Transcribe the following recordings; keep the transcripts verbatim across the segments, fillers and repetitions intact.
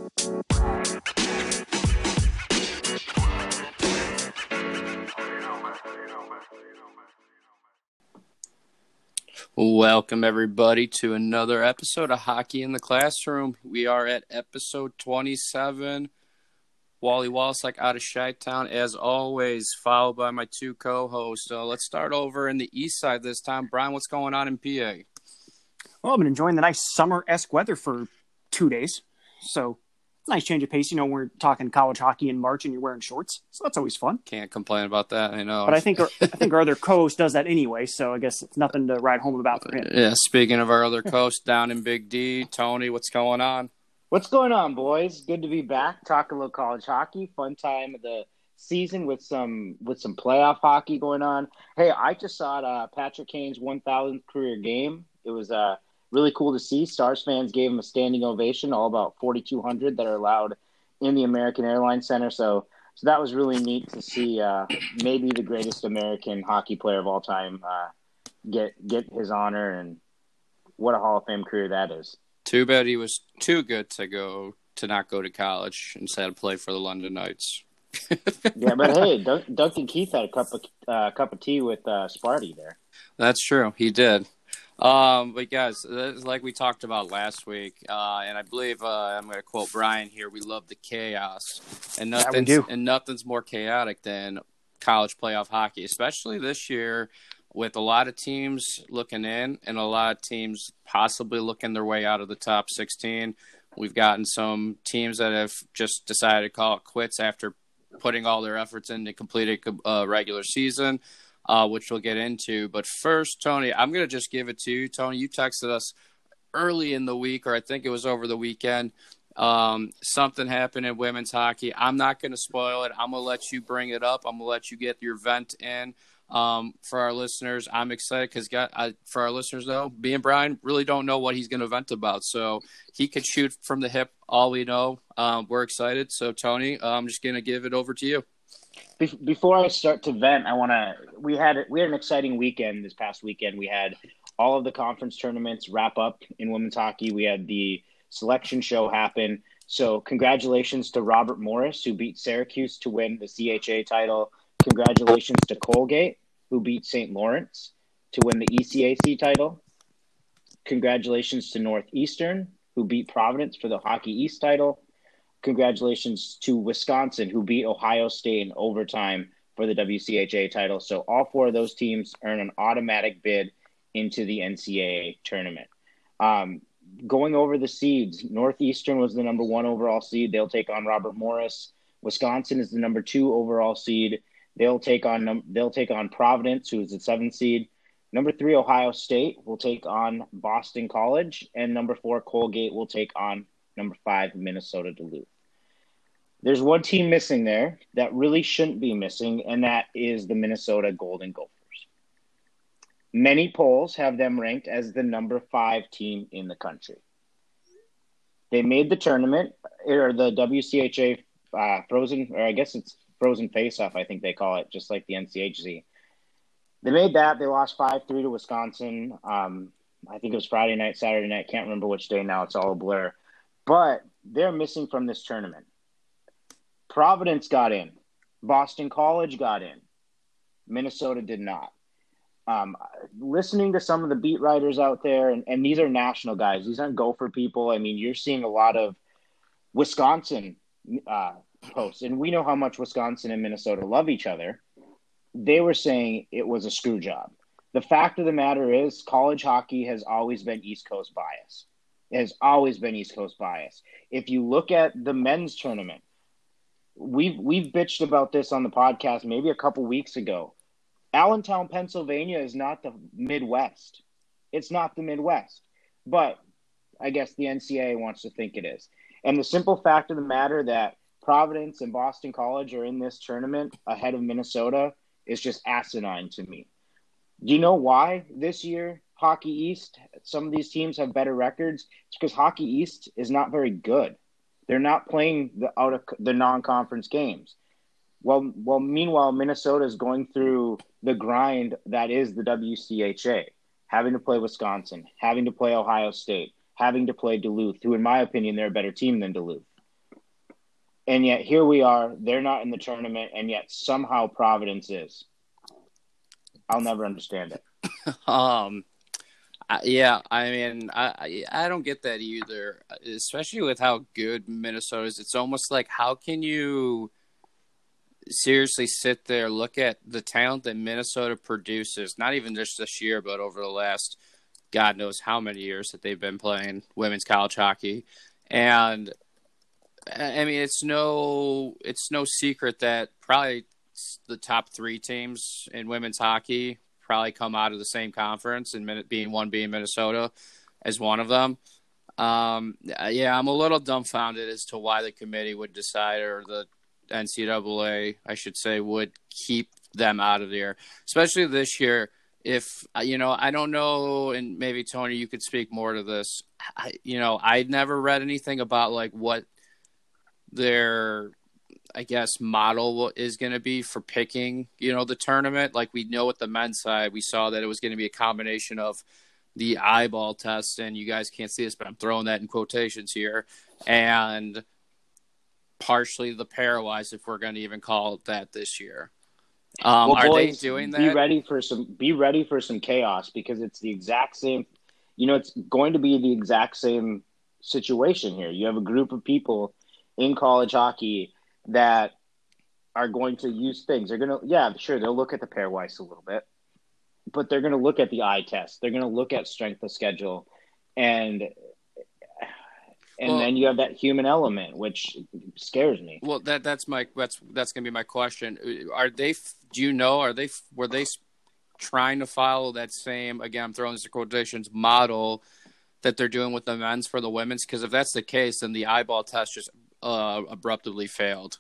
Welcome, everybody, to another episode of Hockey in the Classroom. We are at episode twenty-seven. Wally Walsick out of Chi-Town, as always, followed by my two co-hosts. So let's start over in the east side this time. Brian, what's going on in P A? Well, I've been enjoying the nice summer-esque weather for two days. So, nice change of pace. You know, we're talking college hockey in March and you're wearing shorts. So that's always fun. Can't complain about that, I know. But I think our, I think our other co-host does that anyway, so I guess it's nothing to write home about for him. Yeah, speaking of our other co-host down in Big D, Tony, what's going on? What's going on, boys? Good to be back. Talk a little college hockey. Fun time of the season with some with some playoff hockey going on. Hey, I just saw uh, Patrick Kane's one thousandth career game. It was uh, really cool to see. Stars fans gave him a standing ovation, all about forty-two hundred that are allowed in the American Airlines Center. So, so that was really neat to see. Uh, maybe the greatest American hockey player of all time uh, get get his honor, and what a Hall of Fame career that is. Too bad he was too good to go to not go to college instead of play for the London Knights. Yeah, but hey, Dun- Duncan Keith had a cup of uh, cup of tea with uh, Sparty there. That's true. He did. Um, but guys, like we talked about last week, uh, and I believe uh, I'm going to quote Brian here. We love the chaos, and nothing's yeah, and nothing's more chaotic than college playoff hockey, especially this year, with a lot of teams looking in and a lot of teams possibly looking their way out of the top sixteen. We've gotten some teams that have just decided to call it quits after putting all their efforts in to complete a uh, regular season. Uh, which we'll get into. But first, Tony, I'm going to just give it to you. Tony, you texted us early in the week, or I think it was over the weekend. Um, something happened in women's hockey. I'm not going to spoil it. I'm going to let you bring it up. I'm going to let you get your vent in. Um, for our listeners, I'm excited because for our listeners, though, me and Brian really don't know what he's going to vent about. So he could shoot from the hip all we know. Um, we're excited. So, Tony, I'm just going to give it over to you. Before I start to vent, I want to. We had we had an exciting weekend this past weekend. We had all of the conference tournaments wrap up in women's hockey. We had the selection show happen. So congratulations to Robert Morris, who beat Syracuse to win the C H A title. Congratulations to Colgate, who beat Saint Lawrence to win the E C A C title. Congratulations to Northeastern, who beat Providence for the Hockey East title. Congratulations to Wisconsin, who beat Ohio State in overtime for the W C H A title. So all four of those teams earn an automatic bid into the N C double A tournament. Um, going over the seeds, Northeastern was the number one overall seed. They'll take on Robert Morris. Wisconsin is the number two overall seed. They'll take on they'll take on Providence, who is the seventh seed. Number three, Ohio State will take on Boston College, and number four, Colgate will take on number five, Minnesota Duluth. There's one team missing there that really shouldn't be missing, and that is the Minnesota Golden Gophers. Many polls have them ranked as the number five team in the country. They made the tournament, or the W C H A uh, frozen, or I guess it's frozen face-off, I think they call it, just like the N C H C. They made that. They lost five three to Wisconsin. Um, I think it was Friday night, Saturday night. Can't remember which day now. It's all a blur. But they're missing from this tournament. Providence got in. Boston College got in. Minnesota did not. Um, listening to some of the beat writers out there, and, and these are national guys. These aren't Gopher people. I mean, you're seeing a lot of Wisconsin uh, posts, and we know how much Wisconsin and Minnesota love each other. They were saying it was a screw job. The fact of the matter is college hockey has always been East Coast bias. It has always been East Coast bias. If you look at the men's tournament, We've we've bitched about this on the podcast maybe a couple weeks ago. Allentown, Pennsylvania is not the Midwest. It's not the Midwest. But I guess the N C double A wants to think it is. And the simple fact of the matter that Providence and Boston College are in this tournament ahead of Minnesota is just asinine to me. Do you know why this year Hockey East, some of these teams have better records? It's because Hockey East is not very good. They're not playing the out of the non-conference games. Well, well, meanwhile, Minnesota is going through the grind that is the W C H A, having to play Wisconsin, having to play Ohio State, having to play Duluth, who, in my opinion, they're a better team than Duluth. And yet here we are. They're not in the tournament, and yet somehow Providence is. I'll never understand it. Um, I- yeah, I mean, I I I don't get that either, especially with how good Minnesota is. It's almost like, how can you seriously sit there, look at the talent that Minnesota produces, not even just this year, but over the last God knows how many years that they've been playing women's college hockey. And I mean, it's no it's no secret that probably the top three teams in women's hockey probably come out of the same conference, and being one being Minnesota as one of them. Um, yeah, I'm a little dumbfounded as to why the committee would decide, or the N C double A, I should say, would keep them out of there, especially this year. If, you know, I don't know, and maybe Tony, you could speak more to this. I, you know, I'd never read anything about like what their, I guess, model is going to be for picking, you know, the tournament. Like, we know with the men's side, we saw that it was going to be a combination of the eyeball test, and you guys can't see this, but I'm throwing that in quotations here, and partially the pairwise, if we're going to even call it that this year. Um, well, are boys, they doing that? Be ready for some. Be ready for some chaos, because it's the exact same. You know, it's going to be the exact same situation here. You have a group of people in college hockey that are going to use things. They're going to, yeah, sure, they'll look at the pairwise a little bit, but they're going to look at the eye test. They're going to look at strength of schedule, and and well, then you have that human element, which scares me. Well, that that's my that's that's going to be my question. Are they? Do you know? Are they? Were they trying to follow that same? Again, I'm throwing this in quotations model that they're doing with the men's for the women's. Because if that's the case, then the eyeball test just uh, abruptly failed.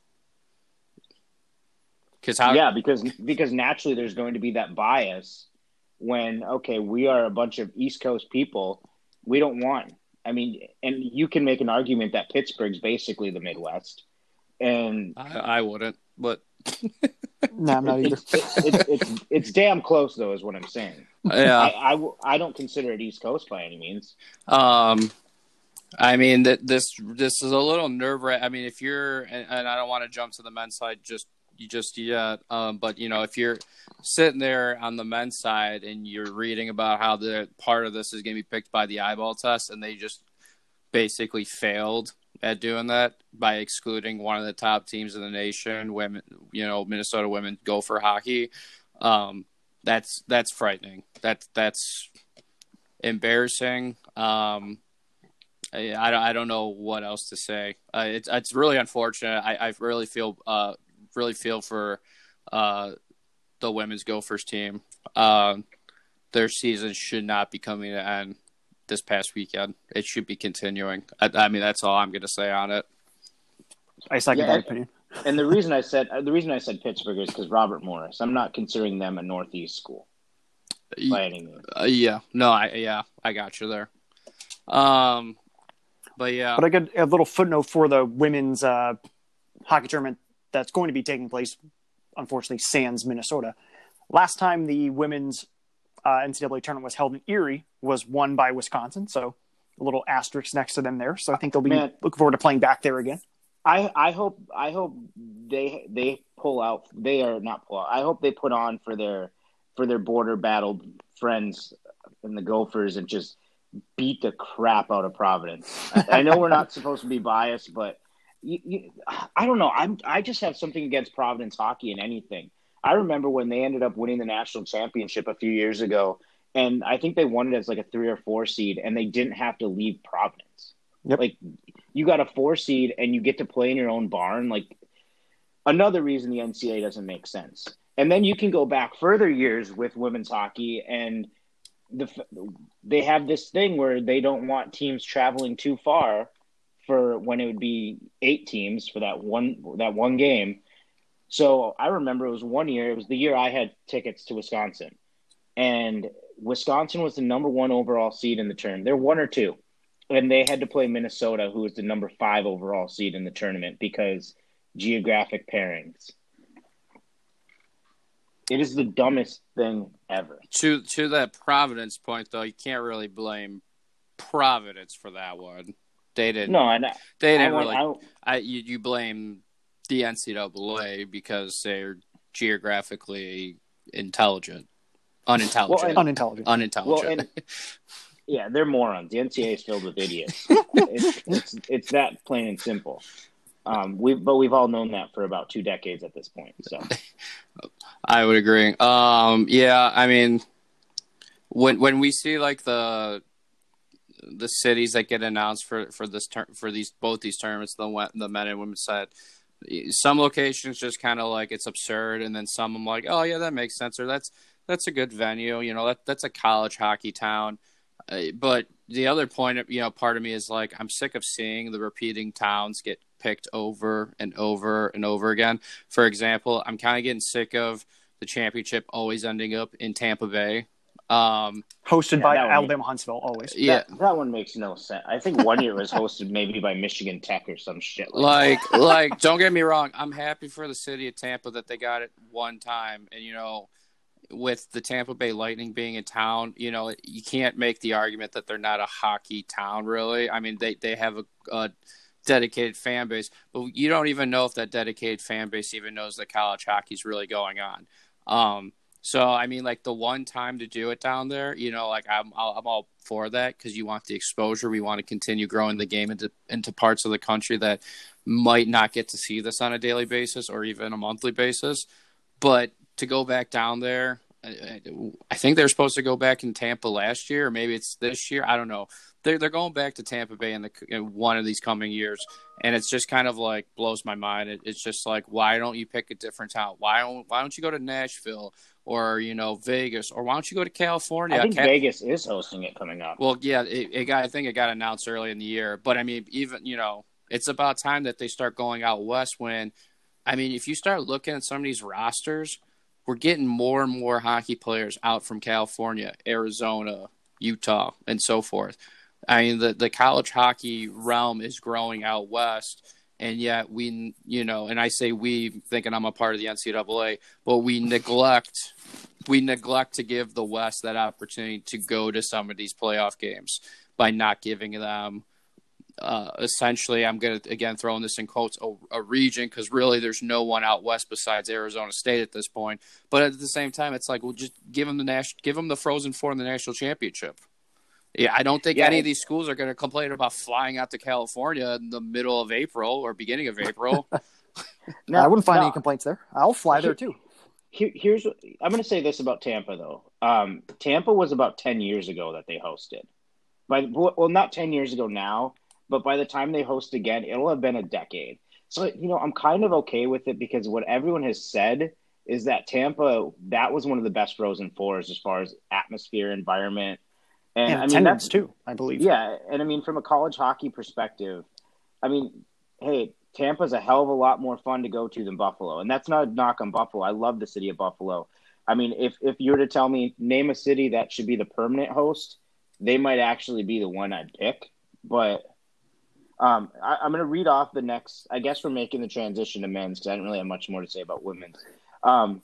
Because how? Yeah, because because naturally there's going to be that bias when, okay, we are a bunch of East Coast people. We don't want. I mean, and you can make an argument that Pittsburgh's basically the Midwest. And I, I wouldn't, but no, I'm not either. It's, it's, it's, it's damn close, though, is what I'm saying. Yeah, I, I, I don't consider it East Coast by any means. Um, I mean that this this is a little nerve wracking. I mean, if you're, and, and I don't want to jump to the men's side just you just yet, um, but you know, if you're sitting there on the men's side and you're reading about how the part of this is going to be picked by the eyeball test, and they just basically failed at doing that by excluding one of the top teams in the nation, women, you know, Minnesota women Gopher hockey. Um, that's that's frightening. That's that's embarrassing. Um, I, I don't I don't know what else to say. Uh, it's it's really unfortunate. I, I really feel uh really feel for uh the women's Gophers team. Uh, their season should not be coming to an end this past weekend. It should be continuing. I, I mean, that's all I'm going to say on it. I second yeah, that and, opinion. And the reason I said the reason I said Pittsburgh is because Robert Morris. I'm not considering them a Northeast school by any means. Uh, yeah, no, I yeah, I got you there. Um, but yeah, but I got a little footnote for the women's uh, hockey tournament that's going to be taking place. Unfortunately, sans Minnesota. Last time the women's uh, N C double A tournament was held in Erie was won by Wisconsin, so a little asterisk next to them there. So I think they'll be Man, looking forward to playing back there again. I, I hope I hope they they pull out. They are not pull out. I hope they put on for their for their border battle friends in the Gophers and just beat the crap out of Providence. I, I know we're not supposed to be biased, but you, you, I don't know. I'm I just have something against Providence hockey and anything. I remember when they ended up winning the national championship a few years ago, and I think they won it as like a three or four seed, and they didn't have to leave Providence. Yep. Like, you got a four seed and you get to play in your own barn. Like, another reason the N C double A doesn't make sense. And then you can go back further years with women's hockey, and the they have this thing where they don't want teams traveling too far for when it would be eight teams for that one that one game. So I remember it was one year. It was the year I had tickets to Wisconsin, and Wisconsin was the number one overall seed in the tournament. They're one or two. And they had to play Minnesota, who was the number five overall seed in the tournament, because geographic pairings. It is the dumbest thing ever. To to that Providence point, though, you can't really blame Providence for that one. They didn't. No, and I, they didn't I want, really. I, I you, you blame the N C double A because they're geographically intelligent, unintelligent, well, and, unintelligent, unintelligent. Well, and, yeah, they're morons. The N C A A is filled with idiots. it's, it's it's that plain and simple. Um, we but we've all known that for about two decades at this point. So, I would agree. Um, yeah, I mean, when when we see like the the cities that get announced for for this ter- for these both these tournaments, the the men and women's side, some locations just kind of like it's absurd, and then some I'm like, oh yeah, that makes sense, or that's that's a good venue, you know, that that's a college hockey town. Uh, but the other point, you know, part of me is like, I'm sick of seeing the repeating towns get picked over and over and over again. For example, I'm kind of getting sick of the championship always ending up in Tampa Bay. Um, hosted yeah, by one, Alabama Huntsville, always. Yeah, that, that one makes no sense. I think one year it was hosted maybe by Michigan Tech or some shit like like, like, like don't get me wrong, I'm happy for the city of Tampa that they got it one time, and you know, with the Tampa Bay Lightning being in town, you know, you can't make the argument that they're not a hockey town, really. I mean, they, they have a, a dedicated fan base, but you don't even know if that dedicated fan base even knows that college hockey is really going on. Um, so, I mean, like the one time to do it down there, you know, like I'm, I'm all for that because you want the exposure. We want to continue growing the game into, into parts of the country that might not get to see this on a daily basis or even a monthly basis. But to go back down there, I, I think they're supposed to go back in Tampa last year, or maybe it's this year. I don't know. They're they're going back to Tampa Bay in the in one of these coming years, and it's just kind of like blows my mind. It, it's just like, why don't you pick a different town? Why don't why don't you go to Nashville or you know Vegas, or why don't you go to California? I think Cal- Vegas is hosting it coming up. Well, yeah, it, it got I think it got announced early in the year, but I mean, even you know, it's about time that they start going out west. When I mean, if you start looking at some of these rosters, we're getting more and more hockey players out from California, Arizona, Utah, and so forth. I mean, the, the college hockey realm is growing out west, and yet we, you know, and I say we, thinking I'm a part of the N C double A, but we neglect, we neglect to give the West that opportunity to go to some of these playoff games by not giving them. Uh, essentially, I'm going to, again, throwing this in quotes, a, a region, because really there's no one out west besides Arizona State at this point. But at the same time, it's like, well, just give them the nas- give them the Frozen Four in the national championship. Yeah, I don't think yeah, any of these schools are going to complain about flying out to California in the middle of April or beginning of April. No, I wouldn't find no. any complaints there. I'll fly there too. Here, here's I'm going to say this about Tampa, though. Um, Tampa was about ten years ago that they hosted. By well, not ten years ago now. But by the time they host again, it'll have been a decade. So, you know, I'm kind of okay with it because what everyone has said is that Tampa, that was one of the best Frozen Fours as far as atmosphere, environment. And, and I attendance, mean, that's, too, I believe. Yeah. And, I mean, from a college hockey perspective, I mean, hey, Tampa's a hell of a lot more fun to go to than Buffalo. And that's not a knock on Buffalo. I love the city of Buffalo. I mean, if, if you were to tell me, name a city that should be the permanent host, they might actually be the one I'd pick. But Um, I, I'm going to read off the next. I guess we're making the transition to men's because I didn't really have much more to say about women's. Um,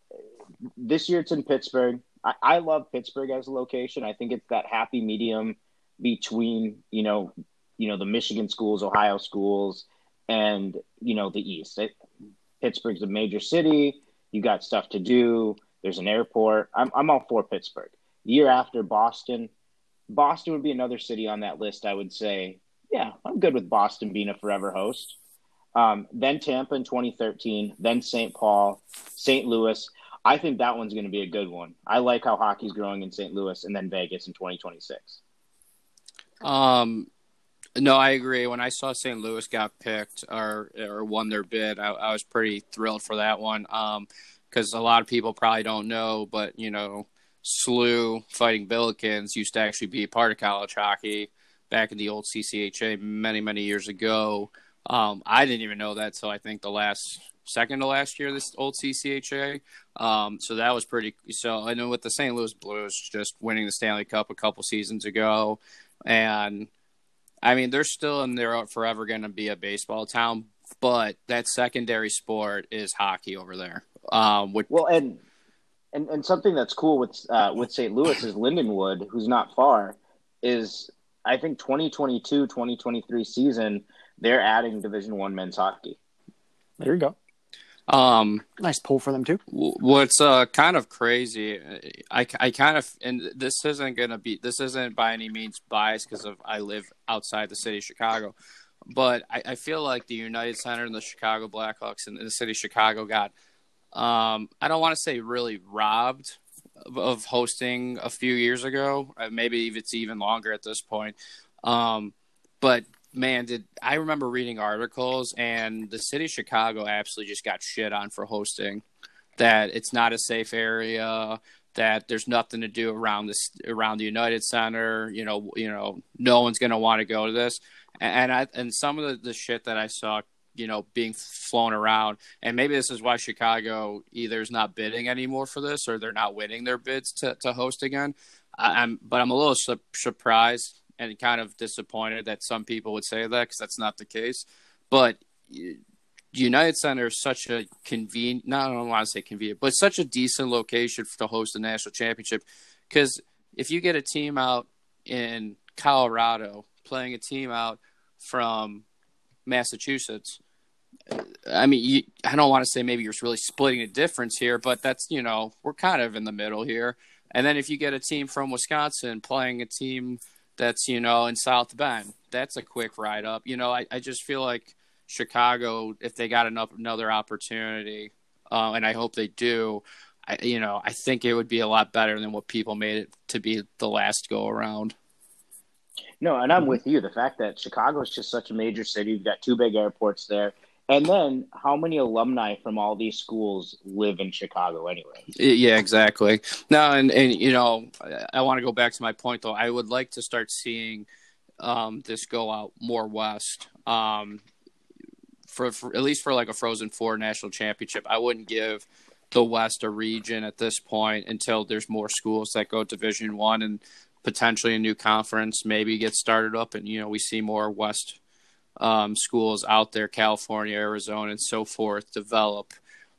this year it's in Pittsburgh. I, I love Pittsburgh as a location. I think it's that happy medium between you know, you know the Michigan schools, Ohio schools, and you know the East. It, Pittsburgh's a major city. You got stuff to do. There's an airport. I'm I'm all for Pittsburgh. The year after Boston, Boston would be another city on that list. I would say. Yeah, I'm good with Boston being a forever host. Um, then Tampa in twenty thirteen, then Saint Paul, Saint Louis. I think that one's going to be a good one. I like how hockey's growing in Saint Louis, and then Vegas in twenty twenty-six. Um, no, I agree. When I saw Saint Louis got picked or or won their bid, I, I was pretty thrilled for that one. Um, because a lot of people probably don't know, but you know, S L U Fighting Billikens used to actually be a part of college hockey back in the old C C H A many, many years ago. Um, I didn't even know that, so I think the last second to last year, this old C C H A. Um, so that was pretty – so I know with the Saint Louis Blues just winning the Stanley Cup a couple seasons ago. And, I mean, they're still in there forever going to be a baseball town, but that secondary sport is hockey over there. Um, which, well, and, and and something that's cool with uh, with Saint Louis is Lindenwood, who's not far, is I think twenty twenty-two, twenty twenty-three season, they're adding Division One men's hockey. There you go. Um, nice pull for them too. What's uh, kind of crazy, I, I kind of, and this isn't going to be, this isn't by any means biased because of I live outside the city of Chicago, but I, I feel like the United Center and the Chicago Blackhawks and the city of Chicago got, um, I don't want to say really robbed of, of hosting a few years ago. Uh, maybe if it's even longer at this point. Um, but man, did I remember reading articles, and the city of Chicago absolutely just got shit on for hosting. That it's not a safe area. That there's nothing to do around this around the United Center. You know, you know, no one's going to want to go to this. And I and some of the, the shit that I saw, you know, being flown around, and maybe this is why Chicago either is not bidding anymore for this, or they're not winning their bids to, to host again. I, I'm, but I'm a little su- surprised and kind of disappointed that some people would say that, because that's not the case. But United Center is such a convenient, not I don't want to say convenient, but such a decent location to host a national championship. Because if you get a team out in Colorado playing a team out from Massachusetts, I mean, you, I don't want to say maybe you're really splitting a difference here, but that's, you know, we're kind of in the middle here. And then if you get a team from Wisconsin playing a team that's, you know, in South Bend, that's a quick ride up. You know, I, I just feel like Chicago, if they got enough, another opportunity, uh, and I hope they do, I, you know, I think it would be a lot better than what people made it to be the last go around. No, and I'm with you. The fact that Chicago is just such a major city, you've got two big airports there. And then how many alumni from all these schools live in Chicago anyway? Yeah, exactly. No, and, and you know, I want to go back to my point, though. I would like to start seeing um, this go out more west, um, for, for at least for like a Frozen Four national championship. I wouldn't give the West a region at this point until there's more schools that go Division One and potentially a new conference maybe get started up, and, you know, we see more West Um, schools out there, California, Arizona, and so forth, develop.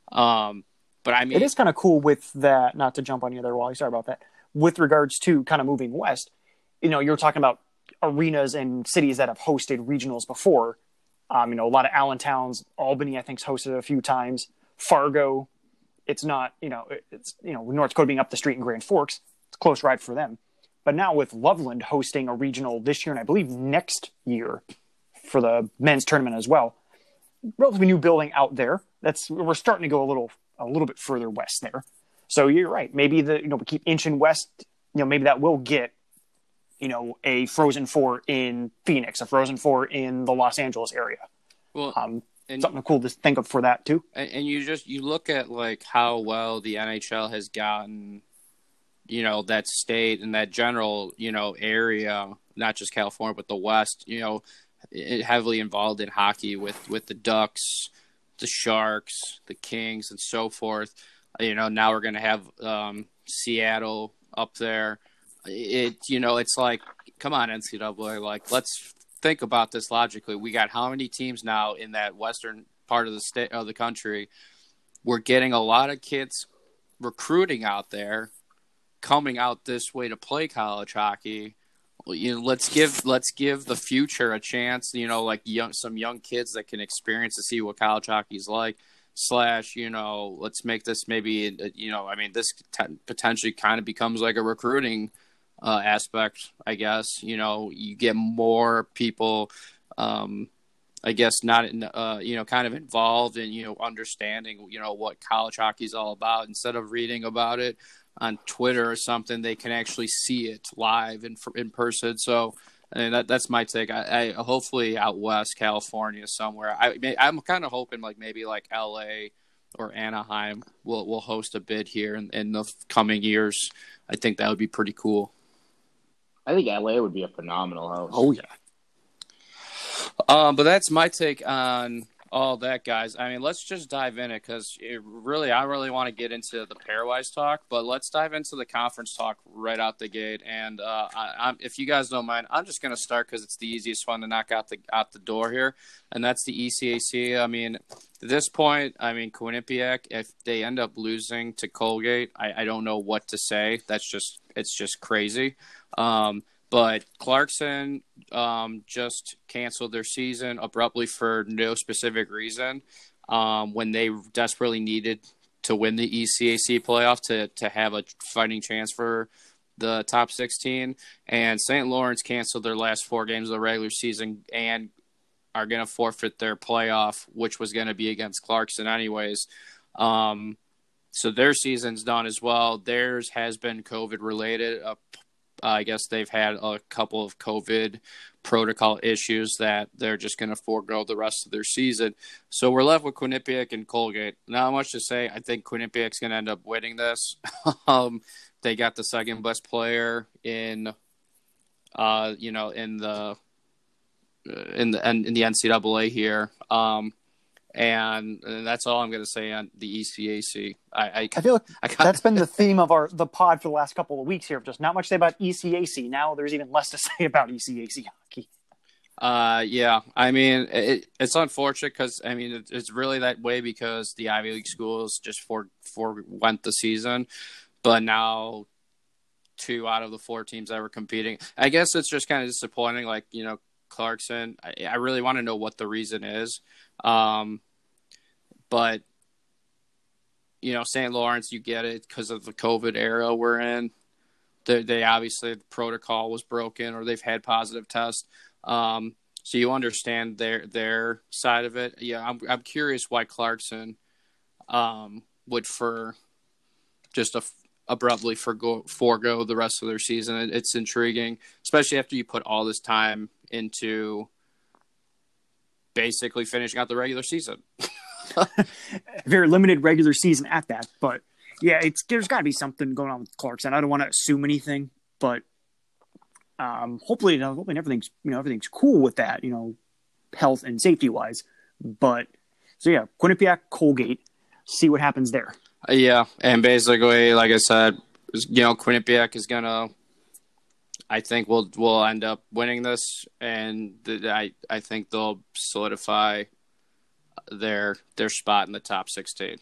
Um, but I mean, it is kind of cool with that. Not to jump on you there, Wally. Sorry about that. With regards to kind of moving west, you know, you're talking about arenas and cities that have hosted regionals before. Um, you know, a lot of Allentowns, Albany, I think's hosted it a few times. Fargo, it's not, you know, it's, you know, North Dakota being up the street in Grand Forks, it's a close ride for them. But now with Loveland hosting a regional this year, and I believe next year for the men's tournament as well, relatively new building out there. That's we're starting to go a little a little bit further west there. So you're right. Maybe the you know we keep inching west. You know maybe that will get you know a Frozen Four in Phoenix, a Frozen Four in the Los Angeles area. Well, um, and, something cool to think of for that too. And, and you just you look at like how well the N H L has gotten, you know, that state and that general you know area, not just California but the West. You know. Heavily involved in hockey with, with the Ducks, the Sharks, the Kings, and so forth. You know, now we're going to have um, Seattle up there. It, you know, it's like, come on, N C double A. Like, let's think about this logically. We got how many teams now in that western part of the state of the country? We're getting a lot of kids recruiting out there, coming out this way to play college hockey. You know, let's give let's give the future a chance. You know, like young some young kids that can experience to see what college hockey is like. Slash, you know, let's make this maybe. You know, I mean, this t- potentially kind of becomes like a recruiting uh, aspect. I guess you know you get more people. Um, I guess not, in, uh, you know, kind of involved in you know understanding you know what college hockey is all about instead of reading about it on Twitter or something. They can actually see it live in in person. So, I mean, that that's my take. I, I hopefully out west, California somewhere. I I'm kind of hoping like maybe like L A or Anaheim will will host a bid here in, in the coming years. I think that would be pretty cool. I think L A would be a phenomenal host. Oh yeah. Um, but that's my take on all that, guys. I mean, let's just dive in it because really, I really want to get into the pairwise talk, but let's dive into the conference talk right out the gate. And uh, I, I'm, if you guys don't mind, I'm just going to start because it's the easiest one to knock out the out the door here, and that's the E C A C. I mean, at this point, I mean, Quinnipiac, if they end up losing to Colgate, I, I don't know what to say. That's just it's just crazy. Um, But Clarkson um, just canceled their season abruptly for no specific reason um, when they desperately needed to win the E C A C playoff to, to have a fighting chance for the top sixteen. And Saint Lawrence canceled their last four games of the regular season and are going to forfeit their playoff, which was going to be against Clarkson anyways. Um, so their season's done as well. Theirs has been COVID related. Uh, I guess they've had a couple of COVID protocol issues that they're just going to forego the rest of their season. So we're left with Quinnipiac and Colgate. Not much to say. I think Quinnipiac's going to end up winning this. um, they got the second best player in, uh, you know, in the in the in the N C double A here. Um, And, and that's all I'm going to say on the E C A C. I, I, I feel like I got, that's been the theme of our the pod for the last couple of weeks here. Just not much to say about E C A C. Now there's even less to say about E C A C hockey. Uh, yeah, I mean, it, it's unfortunate because, I mean, it, it's really that way because the Ivy League schools just for, forewent the season. But now two out of the four teams that were competing, I guess it's just kind of disappointing. Like, you know, Clarkson, I, I really want to know what the reason is. Um, but, you know, Saint Lawrence, you get it because of the COVID era we're in. They, they obviously, the protocol was broken or they've had positive tests. Um, so you understand their their side of it. Yeah, I'm I'm curious why Clarkson um, would for just a, abruptly forgo, forego the rest of their season. It, it's intriguing, especially after you put all this time into basically finishing out the regular season. Very limited regular season at that, but yeah, it's there's got to be something going on with Clarkson. I don't want to assume anything, but um, hopefully, hopefully everything's you know everything's cool with that, you know, health and safety wise. But so yeah, Quinnipiac, Colgate, see what happens there. Uh, yeah, and basically, like I said, you know, Quinnipiac is gonna. I think we'll we'll end up winning this, and the, I I think they'll solidify their their spot in the top sixteen.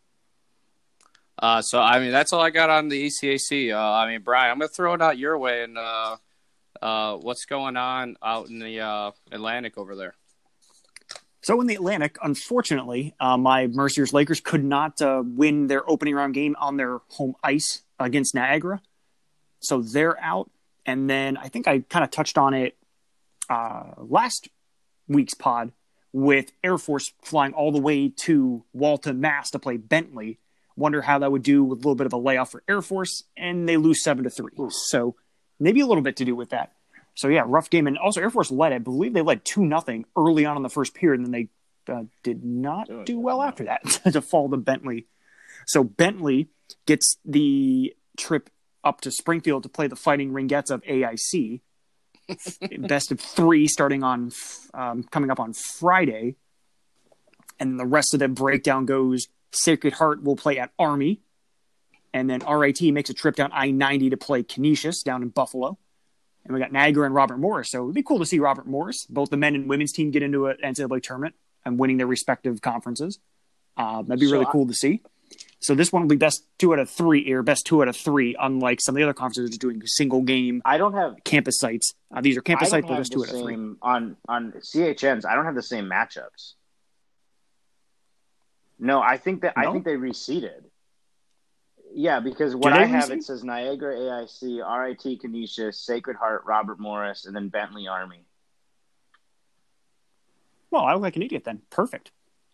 Uh, so I mean that's all I got on the E C A C. Uh, I mean, Brian, I'm gonna throw it out your way, and uh, uh, what's going on out in the uh, Atlantic over there? So in the Atlantic, unfortunately, uh, my Mercier's Lakers could not uh, win their opening round game on their home ice against Niagara, so they're out. And then I think I kind of touched on it uh, last week's pod with Air Force flying all the way to Walton, Mass to play Bentley. Wonder how that would do with a little bit of a layoff for Air Force, and they lose seven to three. So maybe a little bit to do with that. So yeah, rough game. And also Air Force led, I believe they led two nothing early on in the first period, and then they uh, did not do well after that to fall to Bentley. So Bentley gets the trip up to Springfield to play the Fighting Ringettes of A I C. Best of three starting on um, coming up on Friday. And the rest of the breakdown goes Sacred Heart will play at Army. And then R I T makes a trip down I ninety to play Canisius down in Buffalo. And we got Niagara and Robert Morris. So it'd be cool to see Robert Morris, both the men and women's team, get into an N C double A tournament and winning their respective conferences. Uh, that'd be so really I- cool to see. So this one will be best two out of three, or best two out of three, unlike some of the other conferences that are doing single game. I don't have campus sites. Uh, these are campus sites, but just two out of three. On on C H Ns, I don't have the same matchups. No, I think that no? I think they reseeded. Yeah, because what I have, it says Niagara A I C, R I T Canisius, Sacred Heart, Robert Morris, and then Bentley Army. Well, I look like an idiot then. Perfect.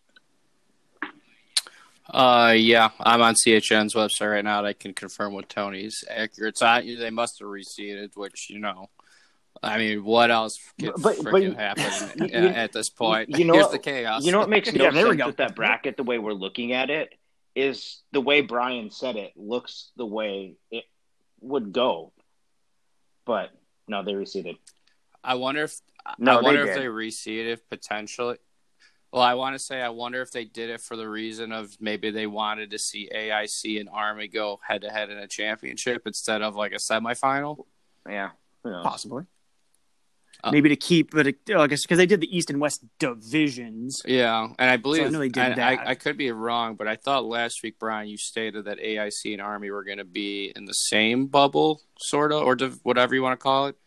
Uh, yeah, I'm on C H N's website right now. And I can confirm with Tony's accurate. So I, they must have reseeded, which, you know, I mean, what else could but, freaking but, happen you, at this point? You know, Here's what, the chaos. You know what makes no yeah, sense with that bracket, the way we're looking at it, is the way Brian said it looks the way it would go. But, no, they reseeded. I wonder if no, I wonder they if they reseeded potentially. Well, I want to say I wonder if they did it for the reason of maybe they wanted to see A I C and Army go head-to-head in a championship instead of like a semifinal. Yeah, possibly. Uh, maybe to keep, but it, I guess because they did the East and West divisions. Yeah, and I believe so I know they did that. I, I could be wrong, but I thought last week, Brian, you stated that A I C and Army were going to be in the same bubble, sort of, or div- whatever you want to call it.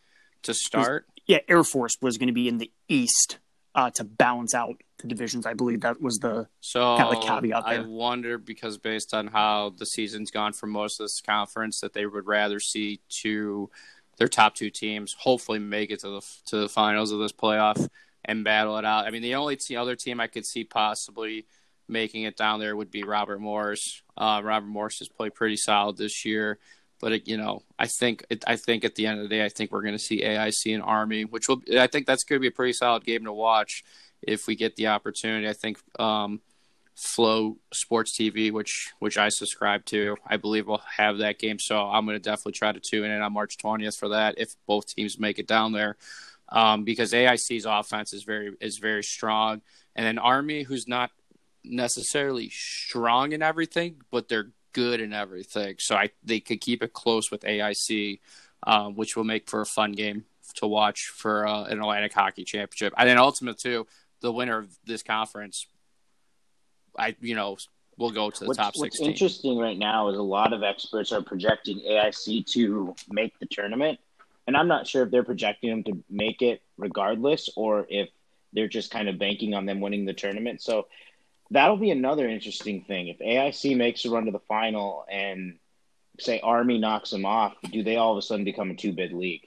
to start. Yeah, Air Force was going to be in the East uh, to balance out the divisions. I believe that was the So kind of the caveat I there. wonder, because based on how the season's gone for most of this conference, that they would rather see two their top two teams hopefully make it to the to the finals of this playoff and battle it out. I mean, the only t- other team I could see possibly making it down there would be Robert Morris. Uh, Robert Morris has played pretty solid this year, but it, you know, I think it, I think at the end of the day, I think we're going to see A I C and Army, which will I think that's going to be a pretty solid game to watch if we get the opportunity. I think um, Flow Sports T V, which which I subscribe to, I believe will have that game. So I'm going to definitely try to tune in on March twentieth for that if both teams make it down there, um, because A I C's offense is very is very strong, and then Army, who's not necessarily strong in everything, but they're good in everything. So I they could keep it close with A I C, um, which will make for a fun game to watch for uh, an Atlantic Hockey Championship. And then ultimately too, the winner of this conference, I you know, will go to the what's, top what's sixteen. What's interesting right now is a lot of experts are projecting A I C to make the tournament, and I'm not sure if they're projecting them to make it regardless or if they're just kind of banking on them winning the tournament. So that'll be another interesting thing. If A I C makes a run to the final and, say, Army knocks them off, do they all of a sudden become a two-bid league?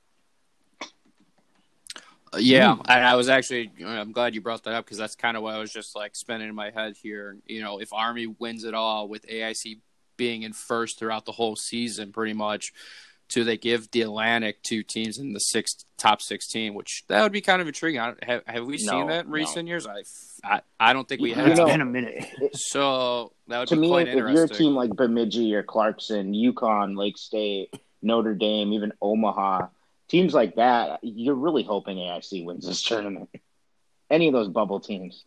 Yeah, and I was actually, I'm glad you brought that up because that's kind of what I was just like spinning in my head here. You know, if Army wins it all with A I C being in first throughout the whole season, pretty much, do they give the Atlantic two teams in the six top sixteen? Which that would be kind of intriguing. I, have have we seen No, that in no. recent years? I, I, I don't think we You have. It's know, been a minute. So that would To be me, quite if interesting. you're a team like Bemidji or Clarkson, Yukon, Lake State, Notre Dame, even Omaha, teams like that, you're really hoping A I C wins this tournament. Any of those bubble teams.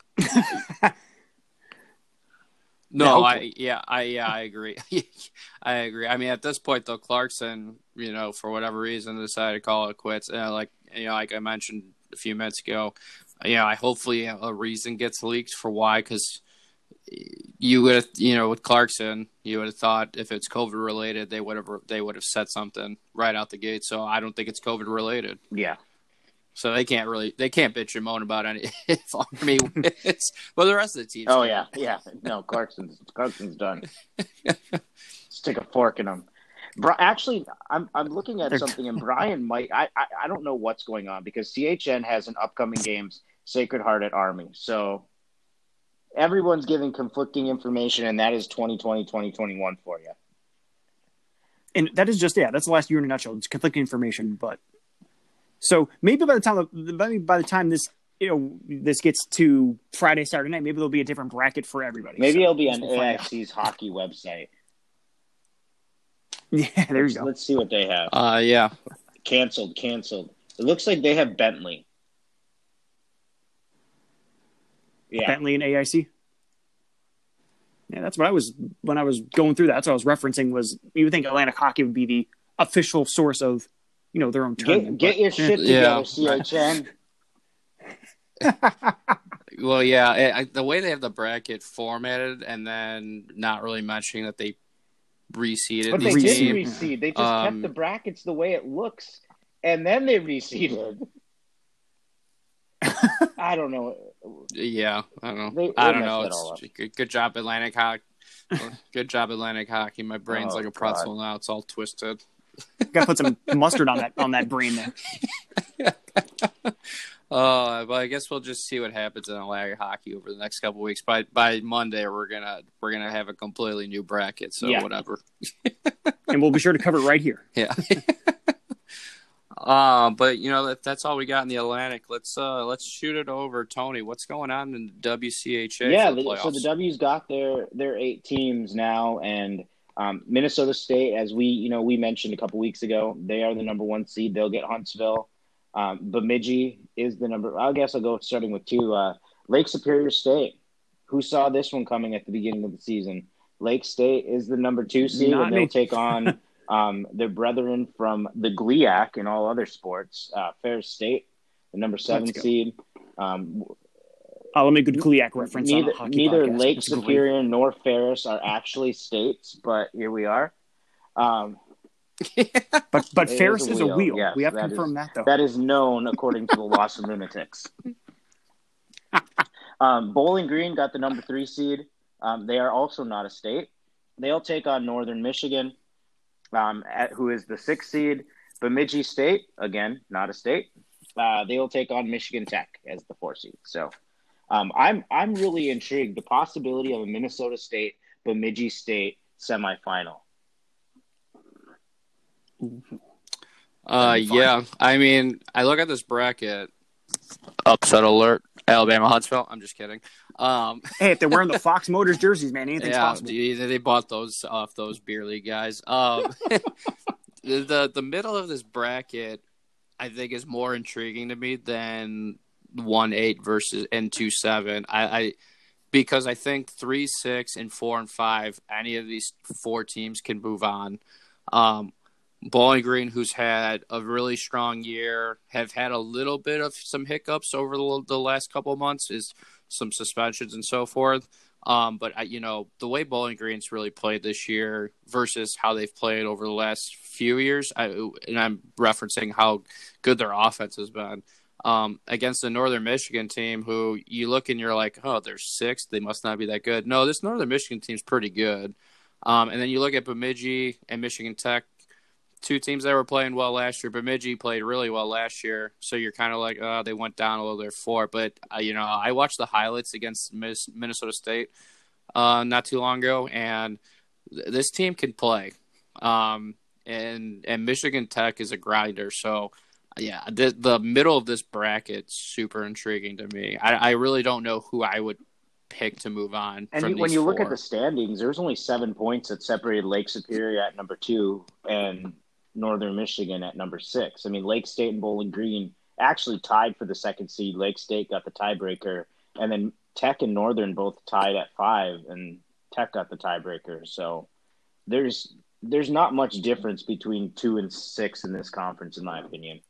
No, Yeah, I yeah, I yeah, I agree. I agree. I mean, at this point, though, Clarkson, you know, for whatever reason, decided to call it quits. Uh, like you know, like I mentioned a few minutes ago, you know, I hopefully a reason gets leaked for why, because you would have, you know, with Clarkson, you would have thought if it's COVID related, they would have they would have said something right out the gate. So I don't think it's COVID related. Yeah. So they can't really they can't bitch and moan about any if Army wins. Well, the rest of the teams. Oh, can. yeah. Yeah. No, Clarkson's Clarkson's done. Stick a fork in him. Bri- Actually, I'm I'm looking at something, and Brian might. I, I I don't know what's going on because C H N has an upcoming games, Sacred Heart at Army. So everyone's giving conflicting information, and that is twenty twenty, twenty twenty-one for you. And that is just, yeah, that's the last year in a nutshell. It's conflicting information, but so maybe by the time maybe by the time this you know this gets to Friday, Saturday night, maybe there'll be a different bracket for everybody. Maybe so it'll be on we'll A I C's hockey website. Yeah, there let's, you go. Let's see what they have. Uh, yeah. Canceled, canceled. It looks like they have Bentley. Yeah. Bentley and A I C. Yeah, that's what I was when I was going through that. That's what I was referencing. Was you would think Atlantic Hockey would be the official source of you know their own tournament? Get, get but, your shit Yeah. together, C H N. Well, yeah, it, I, the way they have the bracket formatted, and then not really mentioning that they reseeded But these they Reseed. didn't teams. reseed. They just Um, kept the brackets the way it looks, and then they reseeded. I don't know. Yeah, I don't know. They- I they don't messed know. that It's all up. good, good job, Atlantic Hockey. Good job, Atlantic Hockey. My brain's Oh, like a pretzel now. It's all twisted. Got to put some mustard on that on that brain there. Uh, but I guess we'll just see what happens in Atlantic Hockey over the next couple of weeks. By by Monday, we're gonna we're gonna have a completely new bracket. So Yeah. whatever. And we'll be sure to cover it right here. Yeah. Um, but you know that that's all we got in the Atlantic. Let's uh let's shoot it over, Tony. What's going on in the W C H A? Yeah, for the the, so the playoffs? W's got their their eight teams now, and um, Minnesota State, as we you know we mentioned a couple weeks ago, they are the number one seed. They'll get Huntsville. Um, Bemidji is the number. I guess I'll go starting with two. Uh, Lake Superior State. Who saw this one coming at the beginning of the season? Lake State is the number two seed, Not and they'll me. take on um, their brethren from the G L I A C and all other sports. Uh, Ferris State, the number seven Let's go. seed. Um, I'll let me good Kuliak reference neither on a hockey neither podcast. Lake It's great. Superior nor Ferris are actually states, but here we are. Um, But but It Ferris is a is a wheel, wheel. yes, We have that confirmed is- that though. That is known according to the Boston Lunatics. Um, Bowling Green got the number three seed. Um, they are also not a state. They'll take on Northern Michigan, um, at, who is the sixth seed. Bemidji State, again, not a state. Uh, they will take on Michigan Tech as the four seed. So um, I'm I'm really intrigued. The possibility of a Minnesota State, Bemidji State semifinal. Uh, That'd be fun. yeah. I mean, I look at this bracket. Upset alert, Alabama Huntsville. I'm just kidding. Um, Hey, if they're wearing the Fox Motors jerseys, man, anything's yeah, possible. they they bought those off those beer league guys. Um, the the middle of this bracket, I think, is more intriguing to me than one eight versus and two seven. I, I because I think three six and four and five, any of these four teams can move on. Um, Bowling Green, who's had a really strong year, have had a little bit of some hiccups over the, the last couple of months, is some suspensions and so forth. Um, but I, you know, the way Bowling Green's really played this year versus how they've played over the last few years, I, and I'm referencing how good their offense has been um, against the Northern Michigan team, who you look and you're like, oh, they're sixth, they must not be that good. No, this Northern Michigan team's pretty good. Um, and then you look at Bemidji and Michigan Tech, two teams that were playing well last year. Bemidji played really well last year, so you're kind of like, oh, they went down a little bit four. But uh, you know, I watched the highlights against Minnesota State uh, not too long ago, and th- this team can play. Um, and and Michigan Tech is a grinder, so yeah, the the middle of this bracket super intriguing to me. I, I really don't know who I would pick to move on. And from you, when these you look four. at the standings, there's only seven points that separated Lake Superior at number two and Northern Michigan at number six. I mean, Lake State and Bowling Green actually tied for the second seed. Lake State got the tiebreaker, and then Tech and Northern both tied at five, and Tech got the tiebreaker. So there's there's not much difference between two and six in this conference, in my opinion.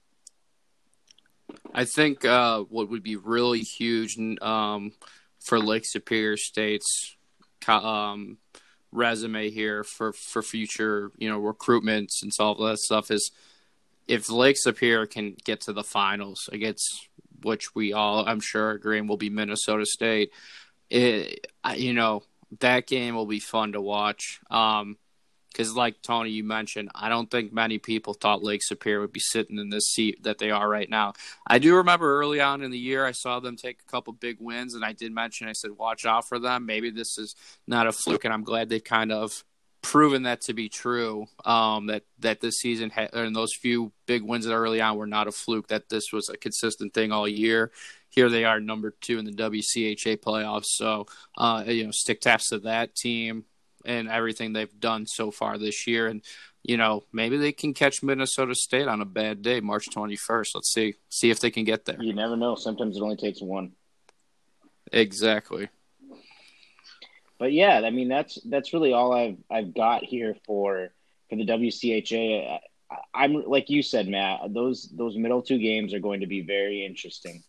I think uh, what would be really huge um, for Lake Superior State's um, resume here for, for future, you know, recruitments and all that stuff is if Lake Superior can get to the finals against which we all, I'm sure, agree will be Minnesota State. It, you know, that game will be fun to watch. Um, Because, like Tony, you mentioned, I don't think many people thought Lake Superior would be sitting in this seat that they are right now. I do remember early on in the year, I saw them take a couple big wins, and I did mention, I said, watch out for them. Maybe this is not a fluke, and I'm glad they've kind of proven that to be true, um, that, that this season ha- and those few big wins that early on were not a fluke, that this was a consistent thing all year. Here they are, number two in the W C H A playoffs. So, uh, you know, stick taps to that team and everything they've done so far this year. And, you know, maybe they can catch Minnesota State on a bad day, March twenty-first. Let's see. See if they can get there. You never know. Sometimes it only takes one. Exactly. But yeah, I mean that's that's really all I've I've got here for for the W C H A. I, I'm like you said, Matt. Those those middle two games are going to be very interesting.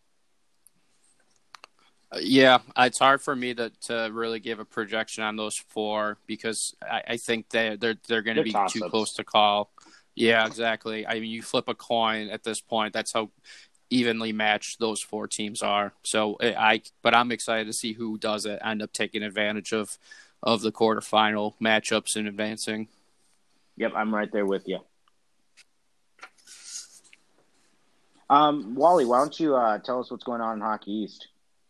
Yeah, it's hard for me to, to really give a projection on those four because I, I think they they're they're going to be toss-ups. too close to call. Yeah, exactly. I mean, you flip a coin at this point. That's how evenly matched those four teams are. So I, but I'm excited to see who does it end up taking advantage of of the quarterfinal matchups and advancing. Yep, I'm right there with you. Um, Wally, why don't you uh, tell us what's going on in Hockey East?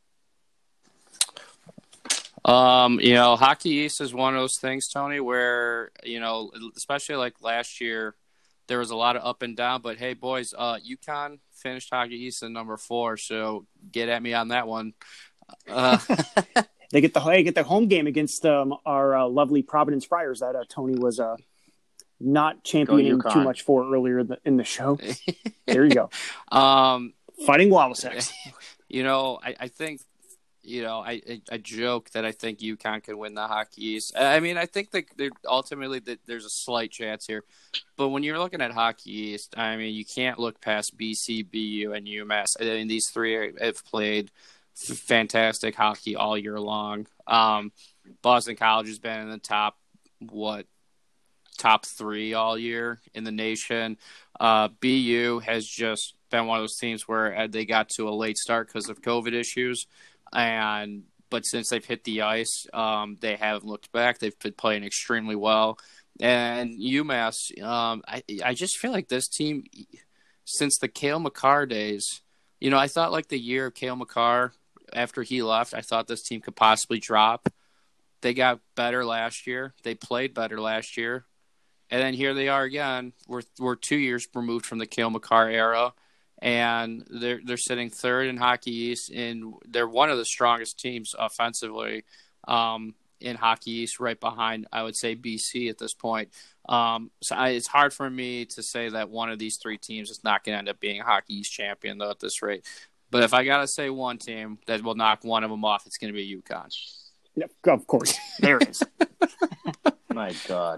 Um, you know, Hockey East is one of those things, Tony, where, you know, especially like last year, there was a lot of up and down. But, hey, boys, uh, UConn finished Hockey East at number four, so get at me on that one. Uh, They get the hey, get the home game against um, our uh, lovely Providence Friars that uh, Tony was uh, not championing UConn. too much for earlier in the, in the show. There you go. um, Fighting Wallaceks. you know, I, I think, you know, I, I, I joke that I think UConn can win the Hockey East. I mean, I think that they're ultimately that there's a slight chance here. But when you're looking at Hockey East, I mean, you can't look past B C, B U, and UMass. I mean, these three have played f- fantastic hockey all year long. Um, Boston College has been in the top, what, top three all year in the nation. Uh, B U has just been one of those teams where they got to a late start because of COVID issues, and but since they've hit the ice, um, they haven't looked back. They've been playing extremely well. And UMass, um, I I just feel like this team, since the Cale Makar days, you know, I thought like the year of Cale Makar after he left, I thought this team could possibly drop. They got better last year. They played better last year. And then here they are again. We're we're two years removed from the Cale Makar era, and they're they're sitting third in Hockey East, and they're one of the strongest teams offensively um, in Hockey East, right behind, I would say, B C at this point. Um, so I, it's hard for me to say that one of these three teams is not going to end up being a Hockey East champion, though, at this rate. But if I got to say one team that will knock one of them off, it's going to be UConn. Yep, of course. There it is. My God.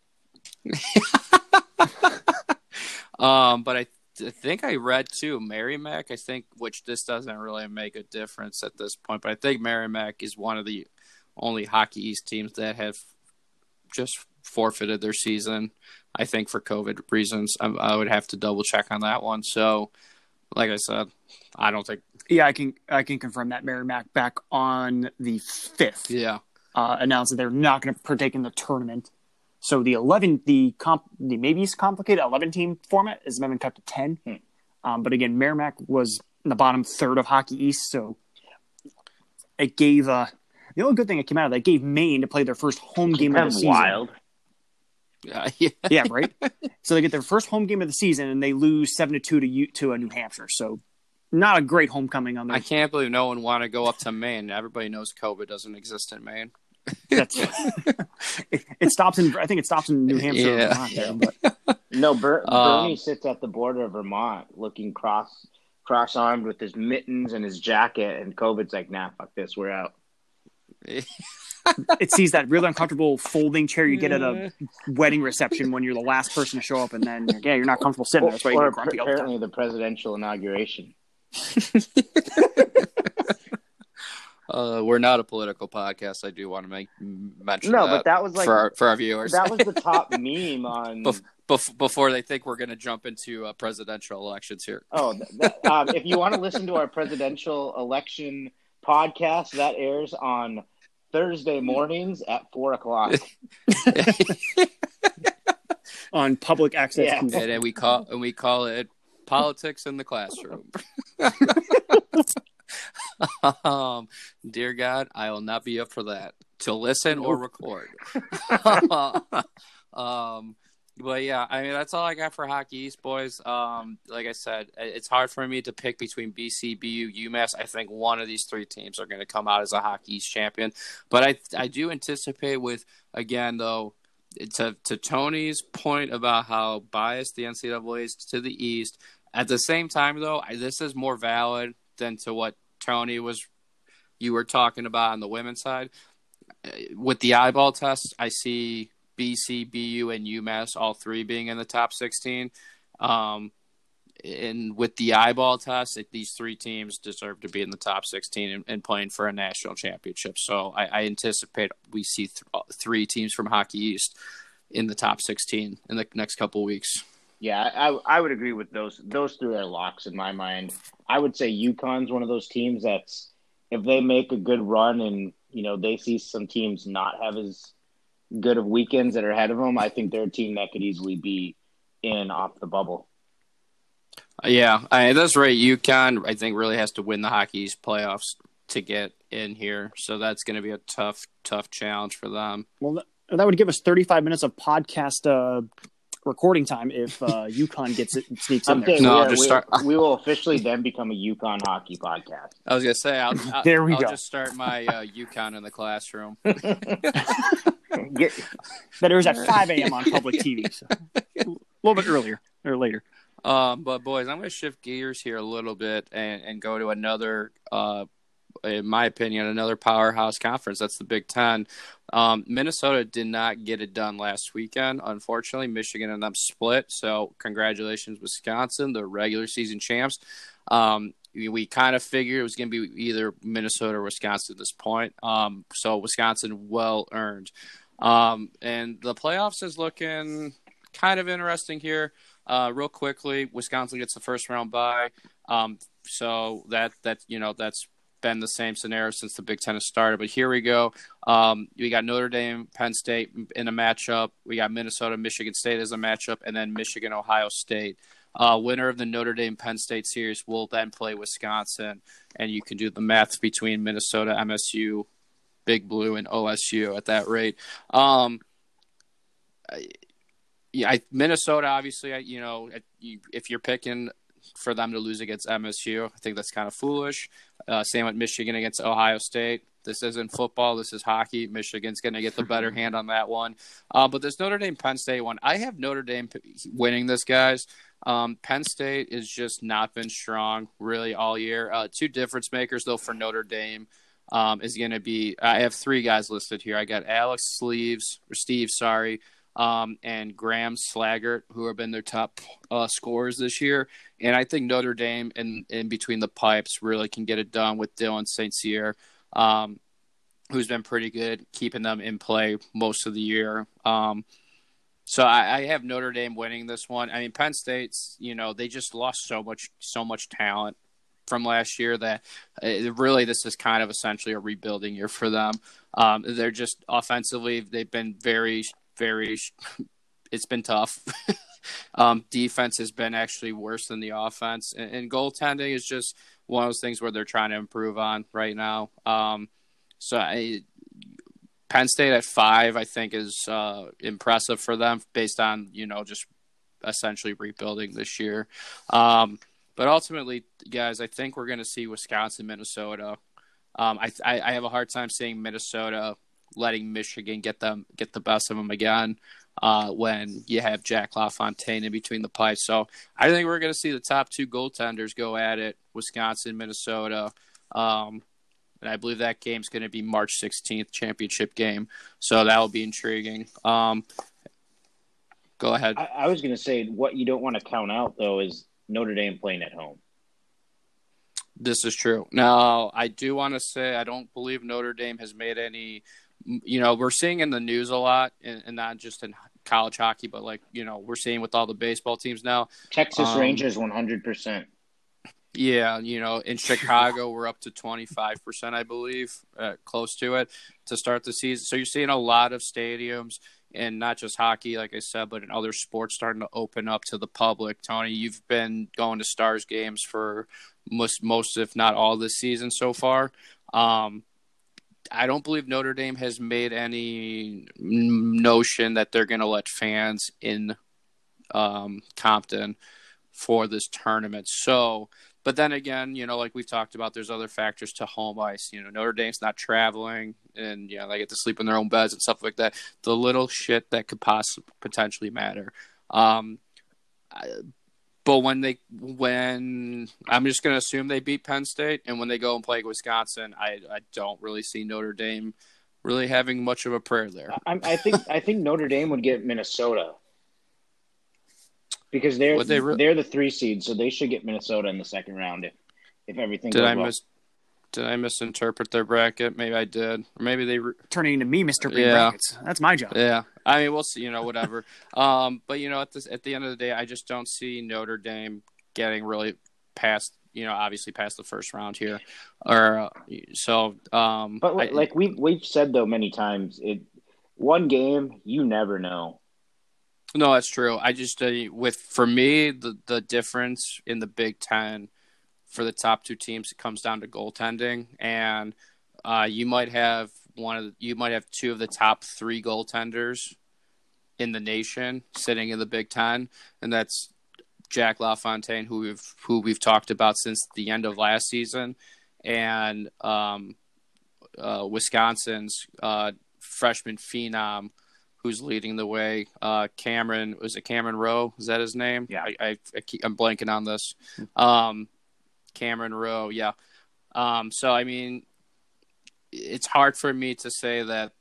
um, but I, th- I think I read too Merrimack. I think, which this doesn't really make a difference at this point, but I think Merrimack is one of the only Hockey East teams that have just forfeited their season. I think for COVID reasons, I, I would have to double check on that one. So, like I said, I don't think. Yeah, I can I can confirm that Merrimack back on the fifth. Yeah, uh, announced that they're not going to partake in the tournament. So the eleven, the comp, the maybe it's complicated eleven team format is been cut to ten. Hmm. Um, but again, Merrimack was in the bottom third of Hockey East, so it gave uh, the only good thing that came out of that gave Maine to play their first home game of the season. Wild. Uh, yeah. yeah, right. So they get their first home game of the season, and they lose seven to two to U- to a New Hampshire. So not a great homecoming on there. I can't believe no one wanted to go up to Maine. Everybody knows COVID doesn't exist in Maine. That's it, it stops in. I think it stops in New Hampshire. Yeah. Or Vermont there, but. No, Ber- Um, Bernie sits at the border of Vermont, looking cross cross armed with his mittens and his jacket, and COVID's like, "Nah, fuck this, we're out." It sees that really uncomfortable folding chair you get at a wedding reception when you're the last person to show up, and then yeah, you're not comfortable sitting there. That's why you or get grumpy all the apparently time. the presidential inauguration. uh, we're not a political podcast. I do want to make mention. No, that but that was like for our, for our viewers. That was the top meme on. Bef- bef- before they think we're going to jump into uh, presidential elections here. Oh, that, um, if you want to listen to our presidential election podcast, that airs on Thursday mornings at four o'clock On public access. Yeah. and, and we call and we call it politics in the classroom. um, dear God, I will not be up for that to listen or record. um, but yeah, I mean that's all I got for Hockey East, boys. Um, like I said, it's hard for me to pick between B C, B U, UMass. I think one of these three teams are going to come out as a Hockey East champion. But I I do anticipate with again though. To, to Tony's point about how biased the N C double A is to the East, at the same time, though, I, this is more valid than to what Tony was you were talking about on the women's side. With the eyeball test, I see B C, B U, and UMass, all three being in the top sixteen. Um, and with the eyeball test, it, these three teams deserve to be in the top sixteen and, and playing for a national championship. So I, I anticipate we see th- three teams from Hockey East in the top sixteen in the next couple of weeks. Yeah, I, I would agree with those. Those three are locks in my mind. I would say UConn's one of those teams that's, if they make a good run and, you know, they see some teams not have as good of weekends that are ahead of them, I think they're a team that could easily be in off the bubble. Yeah, I, that's right. UConn, I think, really has to win the Hockey East playoffs to get in here. So that's going to be a tough, tough challenge for them. Well, that would give us thirty-five minutes of podcast uh, recording time if uh, UConn gets it sneaks in I'm there. saying No, we, I'll are, just we, start- we will officially then become a UConn hockey podcast. I was going to say, I'll, I'll, There we I'll go. just start my uh, UConn in the classroom. Get, That airs at five a.m. on public T V, so a little bit earlier or later. Um, but boys, I'm going to shift gears here a little bit and, and go to another, uh, in my opinion, another powerhouse conference. That's the Big Ten. Um, Minnesota did not get it done last weekend. Unfortunately, Michigan and them split. So congratulations, Wisconsin, the regular season champs. Um, we, we kind of figured it was going to be either Minnesota or Wisconsin at this point. Um, so Wisconsin well earned. Um, and the playoffs is looking kind of interesting here. Uh, real quickly, Wisconsin gets the first round bye. Um, so that that you know that's been the same scenario since the Big Ten has started. But here we go. Um, we got Notre Dame, Penn State in a matchup. We got Minnesota, Michigan State as a matchup, and then Michigan, Ohio State. Uh, winner of the Notre Dame Penn State series will then play Wisconsin, and you can do the math between Minnesota, M S U, Big Blue, and O S U at that rate. Um, yeah, I, Minnesota, obviously, you know, if you're picking for them to lose against M S U, I think that's kind of foolish. Uh, same with Michigan against Ohio State. This isn't football. This is hockey. Michigan's going to get the better hand on that one. Uh, but this Notre Dame Penn State one, I have Notre Dame winning this, guys. Um, Penn State has just not been strong really all year. Uh, two difference makers, though, for Notre Dame um, is going to be – I have three guys listed here. I got Alex Sleeves – or Steve, sorry, um, and Graham Slaggert, who have been their top uh, scorers this year. And I think Notre Dame in, in between the pipes really can get it done with Dylan Saint Cyr. Um, who's been pretty good, keeping them in play most of the year. Um, so I, I have Notre Dame winning this one. I mean, Penn State's, you know, they just lost so much, so much talent from last year that it, really this is kind of essentially a rebuilding year for them. Um, they're just offensively, they've been very, very, it's been tough. um, defense has been actually worse than the offense, and, and goaltending is just one of those things where they're trying to improve on right now. Um, so I, Penn State at five, I think, is uh, impressive for them based on, you know, just essentially rebuilding this year. Um, but ultimately, guys, I think we're going to see Wisconsin, Minnesota. Um, I, I I have a hard time seeing Minnesota letting Michigan get them get the best of them again. Uh, when you have Jack LaFontaine in between the pipes. So I think we're going to see the top two goaltenders go at it, Wisconsin, Minnesota. Um, and I believe that game's going to be March sixteenth, championship game. So that will be intriguing. Um, go ahead. I, I was going to say what you don't want to count out, though, is Notre Dame playing at home. This is true. Now, I do want to say I don't believe Notre Dame has made any – you know, we're seeing in the news a lot, and, and not just in college hockey, but like, you know, we're seeing with all the baseball teams now. Texas um, Rangers, one hundred percent. Yeah, you know, in Chicago, we're up to twenty-five percent, I believe, uh, close to it to start the season. So you're seeing a lot of stadiums, and not just hockey, like I said, but in other sports starting to open up to the public. Tony, you've been going to Stars games for most, most if not all this season so far. Um, I don't believe Notre Dame has made any notion that they're going to let fans in um, Compton for this tournament. So, but then again, you know, like we've talked about, there's other factors to home ice. You know, Notre Dame's not traveling, and, you know, they get to sleep in their own beds and stuff like that. The little shit that could possibly potentially matter. Um, I, But when they, when I'm just going to assume they beat Penn State, and when they go and play Wisconsin, I, I don't really see Notre Dame really having much of a prayer there. I, I think I think Notre Dame would get Minnesota because they're they re- they're the three seed, so they should get Minnesota in the second round if if everything did goes I well. Mis- did I misinterpret their bracket? Maybe I did, or maybe they re- turning into me, Mister Green yeah. Brackets. That's my job. Yeah. I mean, we'll see, you know, whatever. um, but, you know, at this, at the end of the day, I just don't see Notre Dame getting really past, you know, obviously past the first round here. Or uh, so, um, but like, I, like we've we've said though many times, it one game you never know. No, that's true. I just uh, with for me the the difference in the Big Ten for the top two teams, it comes down to goaltending, and uh, you might have one of the, you might have two of the top three goaltenders in the nation sitting in the Big Ten, and that's Jack LaFontaine, who we've who we've talked about since the end of last season, and um, uh, Wisconsin's uh, freshman phenom, who's leading the way. Uh, Cameron was it Cameron Rowe? Is that his name? Yeah, I, I, I keep, I'm blanking on this. Um, Cameron Rowe, yeah. Um, so I mean, it's hard for me to say that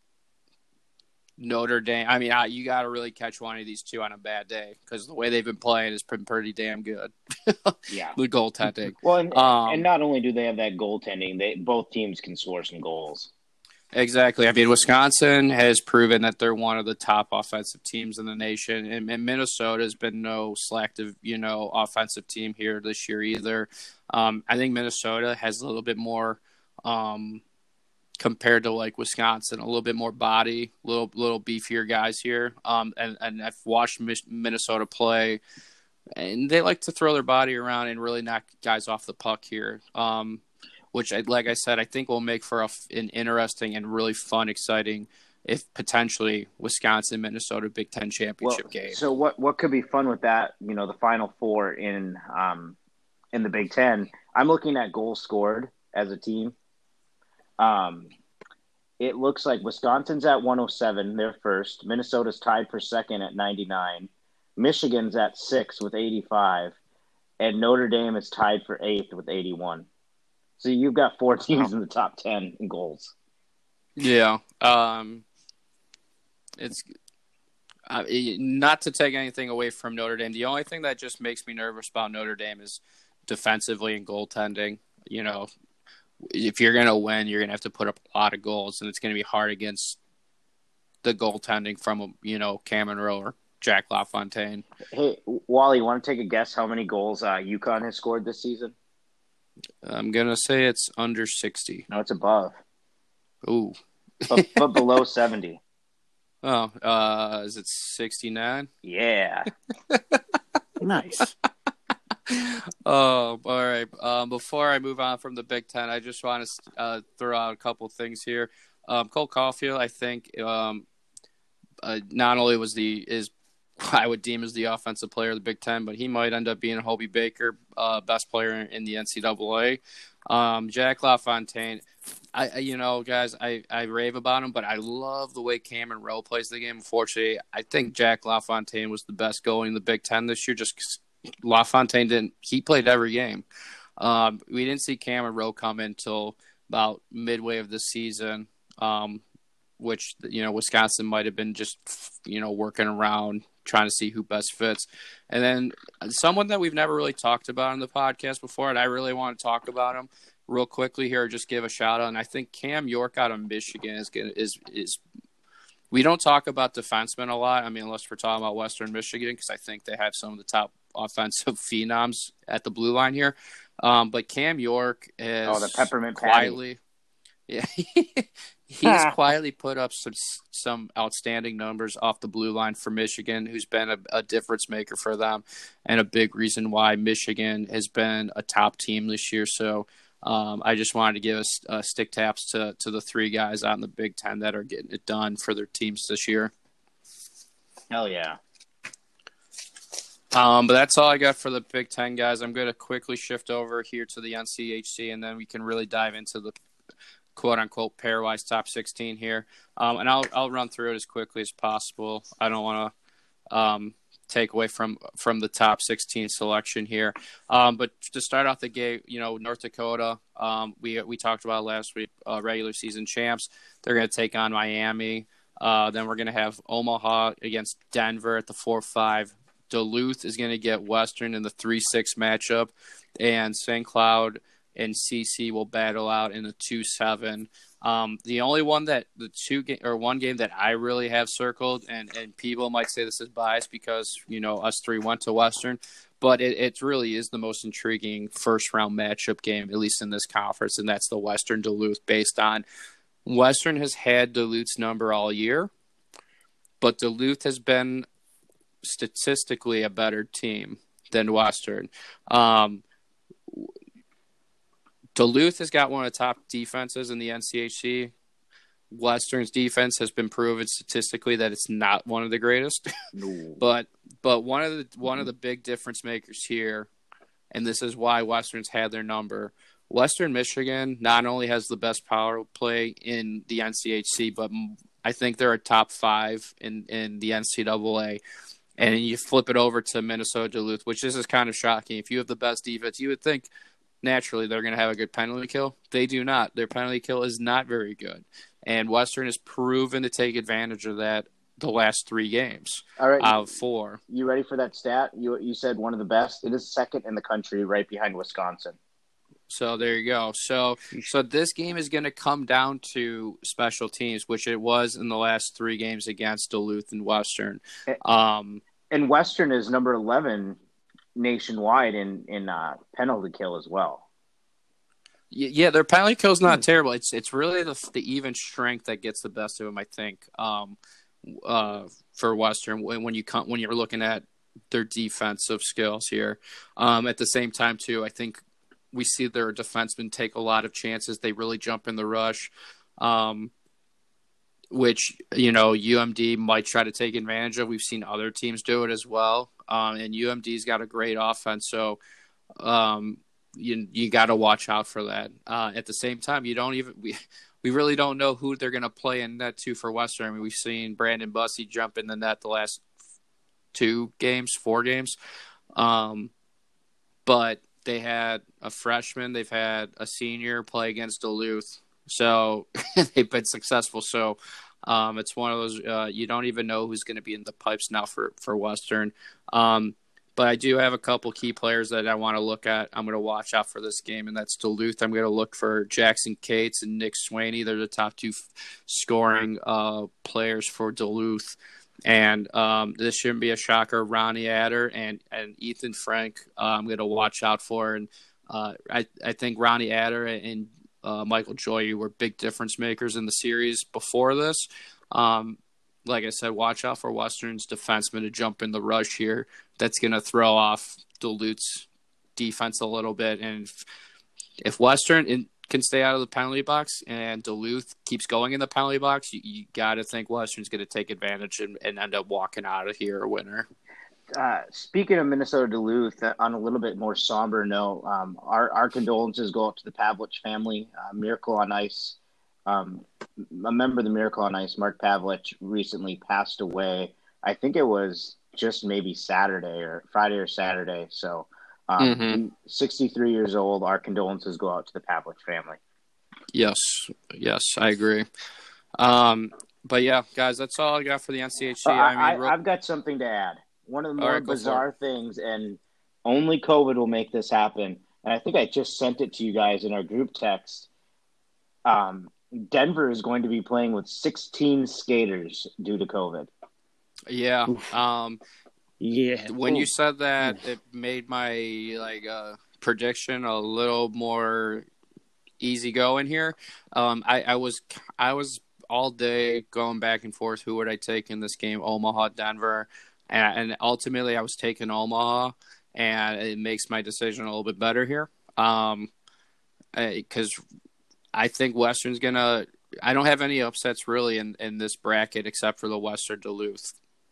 Notre Dame. I mean, I, you got to really catch one of these two on a bad day because the way they've been playing has been pretty damn good. Yeah, the goaltending. Well, and, um, and not only do they have that goaltending, they both teams can score some goals. Exactly. I mean, Wisconsin has proven that they're one of the top offensive teams in the nation, and, and Minnesota has been no selective, you know, offensive team here this year either. Um, I think Minnesota has a little bit more, um, compared to like Wisconsin, a little bit more body, little little beefier guys here. Um, and and I've watched Minnesota play, and they like to throw their body around and really knock guys off the puck here. Um, which, like I said, I think will make for a, an interesting and really fun, exciting, if potentially Wisconsin Minnesota Big Ten championship well, game. So what what could be fun with that? You know, the Final Four in um in the Big Ten. I'm looking at goals scored as a team. Um, it looks like Wisconsin's at one oh seven, they're first. Minnesota's tied for second at ninety-nine. Michigan's at six with eighty-five, and Notre Dame is tied for eighth with eighty-one. So you've got four teams in the top ten in goals. Yeah. Um, it's uh, not to take anything away from Notre Dame. The only thing that just makes me nervous about Notre Dame is defensively and goaltending. You know, if you're going to win, you're going to have to put up a lot of goals, and it's going to be hard against the goaltending from, you know, Cameron Rowe or Jack LaFontaine. Hey, Wally, you want to take a guess how many goals uh, UConn has scored this season? I'm going to say it's under sixty. No, it's above. Ooh. but, but below seventy. Oh, uh, is it sixty-nine? Yeah. Nice. Oh, all right. Um, before I move on from the Big Ten, I just want to uh, throw out a couple things here. Um, Cole Caulfield, I think, um, uh, not only was the is I would deem as the offensive player of the Big Ten, but he might end up being Hobie Baker, uh, best player in the N C double A. Um, Jack LaFontaine, I, I you know, guys, I, I rave about him, but I love the way Cameron Rowe plays the game. Unfortunately, I think Jack LaFontaine was the best goalie in the Big Ten this year. Just LaFontaine didn't he played every game. Um, we didn't see Cameron Rowe come in until about midway of the season, um, which you know Wisconsin might have been just you know working around trying to see who best fits. And then someone that we've never really talked about on the podcast before, and I really want to talk about him real quickly here, just give a shout out. And I think Cam York out of Michigan is is is. We don't talk about defensemen a lot. I mean, unless we're talking about Western Michigan, because I think they have some of the top offensive phenoms at the blue line here. Um, but Cam York is oh the peppermint quietly, patty. yeah, he's quietly put up some some outstanding numbers off the blue line for Michigan, who's been a, a difference maker for them, and a big reason why Michigan has been a top team this year. So. Um, I just wanted to give us uh, stick taps to, to the three guys out in the Big Ten that are getting it done for their teams this year. Hell yeah. Um, but that's all I got for the Big Ten guys. I'm going to quickly shift over here to the N C H C, and then we can really dive into the quote-unquote pairwise top sixteen here. Um, and I'll I'll run through it as quickly as possible. I don't want to um, – take away from from the top sixteen selection here. Um, but to start off the gate, you know, North Dakota, um, we we talked about last week, uh, regular season champs. They're going to take on Miami. Uh, then we're going to have Omaha against Denver at the four five. Duluth is going to get Western in the three six matchup. And Saint Cloud and C C will battle out in the two seven. Um, the only one that the two game or one game that I really have circled, and, and people might say this is biased because, you know, us three went to Western, but it, it really is the most intriguing first round matchup game, at least in this conference. And that's the Western Duluth, based on Western has had Duluth's number all year, but Duluth has been statistically a better team than Western. Um, Duluth has got one of the top defenses in the N C H C. Western's defense has been proven statistically that it's not one of the greatest. No. but but one of the one of the big difference makers here, and this is why Western's had their number. Western Michigan not only has the best power play in the N C H C, but I think they're a top five in, in the N C double A. And you flip it over to Minnesota Duluth, which this is kind of shocking. If you have the best defense, you would think naturally they're going to have a good penalty kill. They do not. Their penalty kill is not very good. And Western has proven to take advantage of that the last three games All right, out of four. You ready for that stat? You you said one of the best. It is second in the country right behind Wisconsin. So there you go. So so this game is going to come down to special teams, which it was in the last three games against Duluth and Western. Um, and Western is number eleven nationwide in in uh, penalty kill as well. Yeah, their penalty kill is not terrible. It's it's really the the even strength that gets the best of them, I think. Um, uh, for Western, when, when you come, when you're looking at their defensive skills here, um, at the same time too, I think we see their defensemen take a lot of chances. They really jump in the rush, um, which you know U M D might try to take advantage of. We've seen other teams do it as well, um, and U M D's got a great offense, so. Um, You you got to watch out for that. Uh, at the same time, you don't even we we really don't know who they're going to play in net to for Western. I mean, we've seen Brandon Bussey jump in the net the last two games, four games, um, but they had a freshman, they've had a senior play against Duluth, so they've been successful. So um, it's one of those uh, you don't even know who's going to be in the pipes now for for Western. Um, But I do have a couple key players that I want to look at. I'm going to watch out for this game, and that's Duluth. I'm going to look for Jackson Cates and Nick Swaney. They're the top two f- scoring uh, players for Duluth. And um, this shouldn't be a shocker. Ronnie Adder and, and Ethan Frank, uh, I'm going to watch out for. And uh, I, I think Ronnie Adder and uh, Michael Joy were big difference makers in the series before this. Um, like I said, watch out for Western's defenseman to jump in the rush here. That's going to throw off Duluth's defense a little bit. And if, if Western in, can stay out of the penalty box and Duluth keeps going in the penalty box, you, you got to think Western's going to take advantage and, and end up walking out of here a winner. Uh, speaking of Minnesota Duluth, uh, on a little bit more somber note, um, our, our condolences go out to the Pavlich family. Uh, Miracle on Ice. Um, a member of the Miracle on Ice, Mark Pavlich, recently passed away. I think it was just maybe Saturday or Friday or Saturday. So um, Mm-hmm. sixty-three years old. Our condolences go out to the Pavlich family. Yes. Yes, I agree. Um, but yeah, guys, that's all I got for the N C H C. Uh, I, I mean, I, I've got something to add. One of the more right, go for bizarre things, and only COVID will make this happen. And I think I just sent it to you guys in our group text. Um, Denver is going to be playing with sixteen skaters due to COVID. yeah. Um, Yeah. when you said that, it made my like uh, prediction a little more easy going here. Um, I, I was I was all day going back and forth. Who would I take in this game? Omaha, Denver, and, and ultimately I was taking Omaha, and it makes my decision a little bit better here. Um, because I think Western's gonna. I don't have any upsets really in, in this bracket except for the Western Duluth.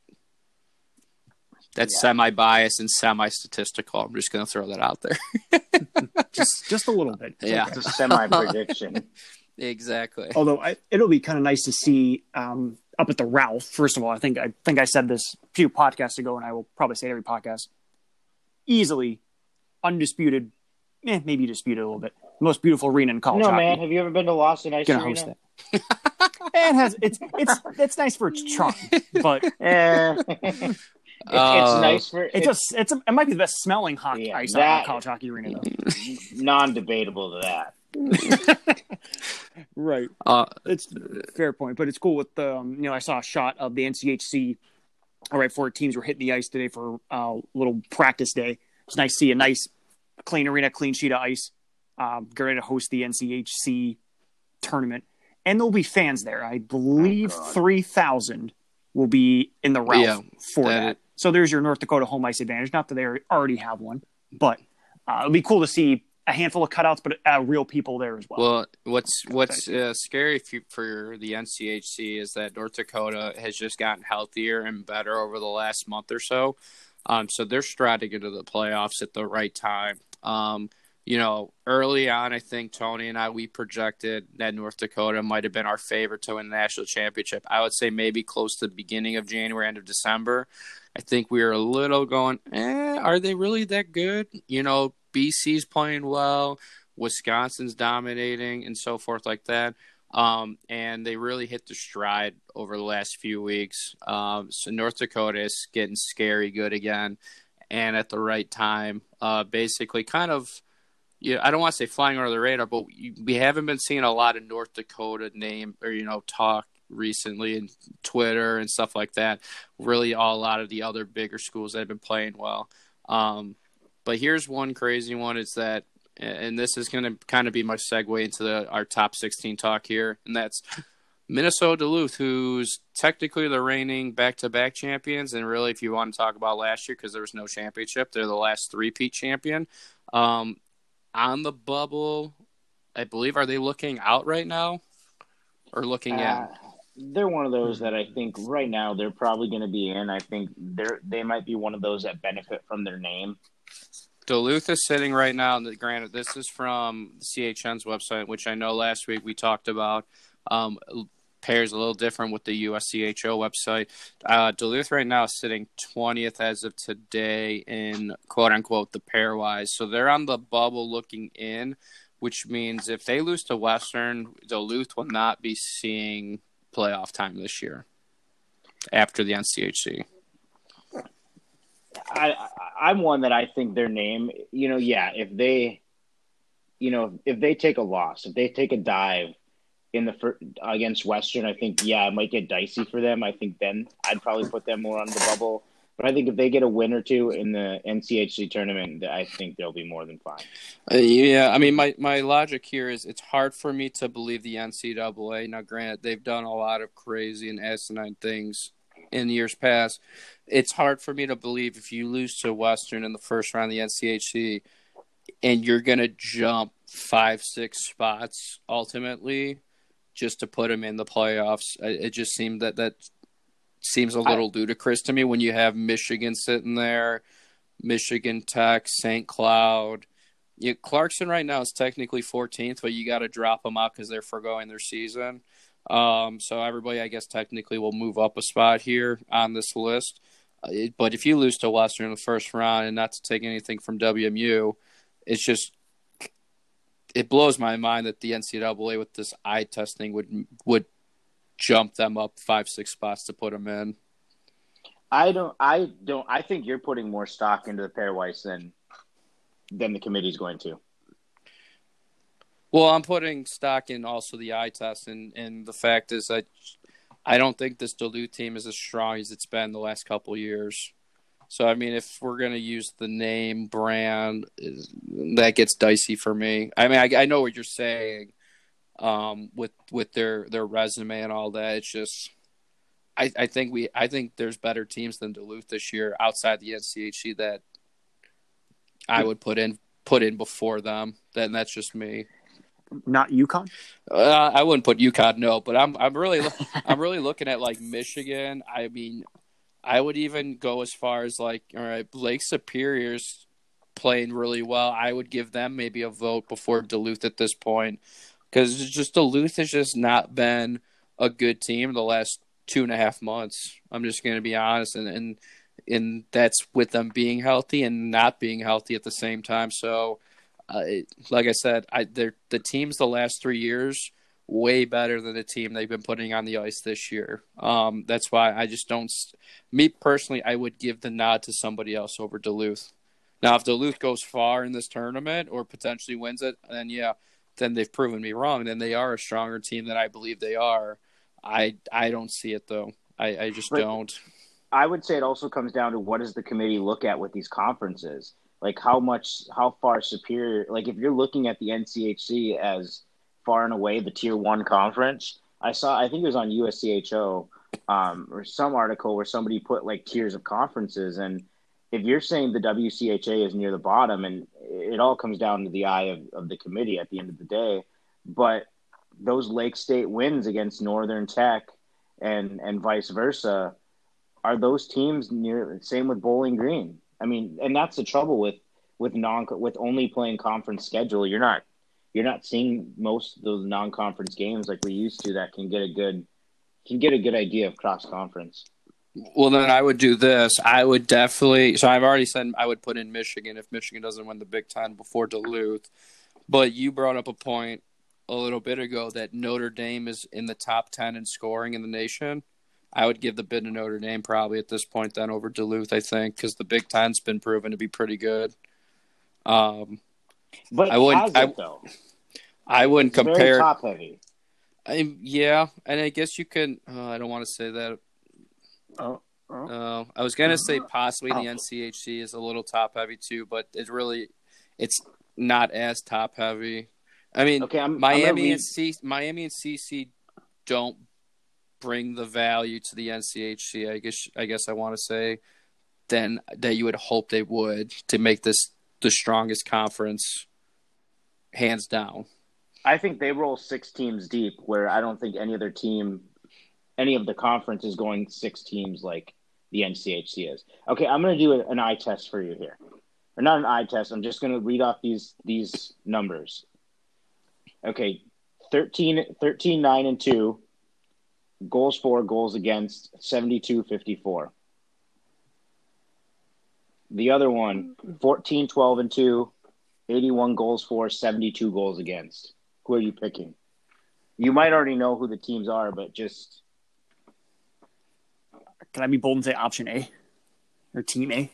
That's Yeah. semi-biased and semi-statistical. I'm just going to throw that out there. just just a little bit. It's Yeah. okay. It's a semi-prediction. Exactly. Although I, it'll be kind of nice to see um, up at the Ralph. First of all, I think I think I said this a few podcasts ago, and I will probably say it every podcast. Easily, undisputed, eh, maybe disputed a little bit. Most beautiful arena in college No, hockey. man. Have you ever been to Lawson Ice Gonna Arena? host it. it has it's it's it's nice for its charm, but Eh. it's, Uh, it's nice for it's it's a, it's a, it might be the best smelling hockey Yeah, ice that- on college hockey arena though. non-debatable to that. Right. Uh, It's a fair point, but it's cool with the, um, you know, I saw a shot of the N C H C right before teams were hitting the ice today for a uh, little practice day. It's nice to see a nice, clean arena, clean sheet of ice. Um, get ready to host the N C H C tournament. And there'll be fans there. I believe Oh, God. three thousand will be in the Ralph Yeah, for that- that. So there's your North Dakota home ice advantage. Not that they already have one, but uh, it'll be cool to see a handful of cutouts, but uh, real people there as well. well, what's what's uh, scary for, for the N C H C is that North Dakota has just gotten healthier and better over the last month or so. Um, so they're striding into the playoffs at the right time. Um, you know, early on, I think Tony and I, we projected that North Dakota might have been our favorite to win the national championship. I would say maybe close to the beginning of January, end of December. I think we were a little going, eh, are they really that good? You know, B C's playing well, Wisconsin's dominating, and so forth like that. Um, and they really hit the stride over the last few weeks. Um, so North Dakota is getting scary good again, and at the right time. Uh, basically, kind of yeah, I don't want to say flying under the radar, but we haven't been seeing a lot of North Dakota name or, you know, talk recently in Twitter and stuff like that. Really, all, a lot of the other bigger schools that have been playing well. Um, but here's one crazy one: is that, and this is going to kind of be my segue into the, our top sixteen talk here, and that's Minnesota Duluth, who's technically the reigning back-to-back champions, and really, if you want to talk about last year, because there was no championship, they're the last three-peat champion. Um, on the bubble, I believe, are they looking out right now or looking Uh, in? they're one of those that I think right now they're probably going to be in. I think they're they might be one of those that benefit from their name. Duluth is sitting right now, and granted, this is from C H N's website, which I know last week we talked about. Um, pairs a little different with the U S C H O website. Uh, Duluth right now is sitting twentieth as of today in quote-unquote the pairwise. So they're on the bubble looking in, which means if they lose to Western, Duluth will not be seeing playoff time this year after the N C H C. I, I I'm one that I think their name, you know, yeah, if they, you know, if they take a loss, if they take a dive in the fir- against Western, I think, yeah, it might get dicey for them. I think then I'd probably put them more on the bubble. But I think if they get a win or two in the N C H C tournament, I think they'll be more than fine. Uh, yeah, I mean, my, my logic here is it's hard for me to believe the N C double A. Now, granted, they've done a lot of crazy and asinine things in years past. It's hard for me to believe if you lose to Western in the first round of the N C H C and you're going to jump five, six spots ultimately just to put them in the playoffs. It just seemed that that seems a little I, ludicrous to me when you have Michigan sitting there, Michigan Tech, Saint Cloud. You, Clarkson right now is technically fourteenth, but you got to drop them out because they're foregoing their season. Um, so everybody, I guess, technically will move up a spot here on this list. Uh, it, but if you lose to Western in the first round, and not to take anything from W M U, it's just it blows my mind that the N C double A with this eye testing would would jump them up five, six spots to put them in. I don't. I don't. I think you're putting more stock into the pairwise than than the committee's going to. Well, I'm putting stock in also the eye test, and, and the fact is that I don't think this Duluth team is as strong as it's been the last couple of years. So, I mean, if we're going to use the name, brand, that gets dicey for me. I mean, I, I know what you're saying um, with with their, their resume and all that. It's just I, I think we I think there's better teams than Duluth this year outside the N C H C that I would put in put in before them. Then that's just me. Not UConn? Uh, I wouldn't put UConn, no, but I'm I'm really I'm really looking at like Michigan. I mean, I would even go as far as like, all right, Lake Superior's playing really well. I would give them maybe a vote before Duluth at this point because it's just Duluth has just not been a good team the last two and a half months. I'm just going to be honest, and and and that's with them being healthy and not being healthy at the same time. So. Uh, it, like I said, I they're the teams the last three years way better than the team they've been putting on the ice this year. Um, that's why I just don't. Me personally, I would give the nod to somebody else over Duluth. Now, if Duluth goes far in this tournament or potentially wins it, then yeah, then they've proven me wrong. Then they are a stronger team than I believe they are. I I don't see it though. I, I just but don't. I would say it also comes down to what does the committee look at with these conferences. Like how much, how far superior, like if you're looking at the N C H C as far and away the tier one conference, I saw, I think it was on U S C H O um, or some article where somebody put like tiers of conferences. And if you're saying the W C H A is near the bottom, and it all comes down to the eye of, of the committee at the end of the day, but those Lake State wins against Northern Tech and, and vice versa, are those teams near, same with Bowling Green. I mean, and that's the trouble with with non with only playing conference schedule. You're not you're not seeing most of those non-conference games like we used to that can get a good can get a good idea of cross conference. Well, then I would do this. I would definitely. So I've already said I would put in Michigan if Michigan doesn't win the Big Ten before Duluth. But you brought up a point a little bit ago that Notre Dame is in the top ten in scoring in the nation. I would give the bid to Notre Dame probably at this point then over Duluth, I think, because the Big Ten's been proven to be pretty good. Um, But I wouldn't. has I, it though? I wouldn't It's very compare. top heavy. I, yeah, and I guess you can. Uh, I don't want to say that. Oh, oh. Uh, I was gonna say possibly Oh. the N C H C is a little top heavy too, but it's really it's not as top heavy. I mean, Okay, I'm, I'm Miami read... and C Miami and C C don't bring the value to the N C H C. I guess I guess I want to say then that you would hope they would to make this the strongest conference, hands down. I think they roll six teams deep, where I don't think any other team, any of the conference is going six teams like the N C H C is. Okay, I'm going to do an eye test for you here. Or not an eye test. I'm just going to read off these these numbers. Okay, thirteen, thirteen, nine, and two. Goals for, goals against, seventy-two fifty-four. The other one, fourteen, twelve, and two. eighty-one goals for, seventy-two goals against. Who are you picking? You might already know who the teams are, but just... Can I be bold and say option A? Or team A?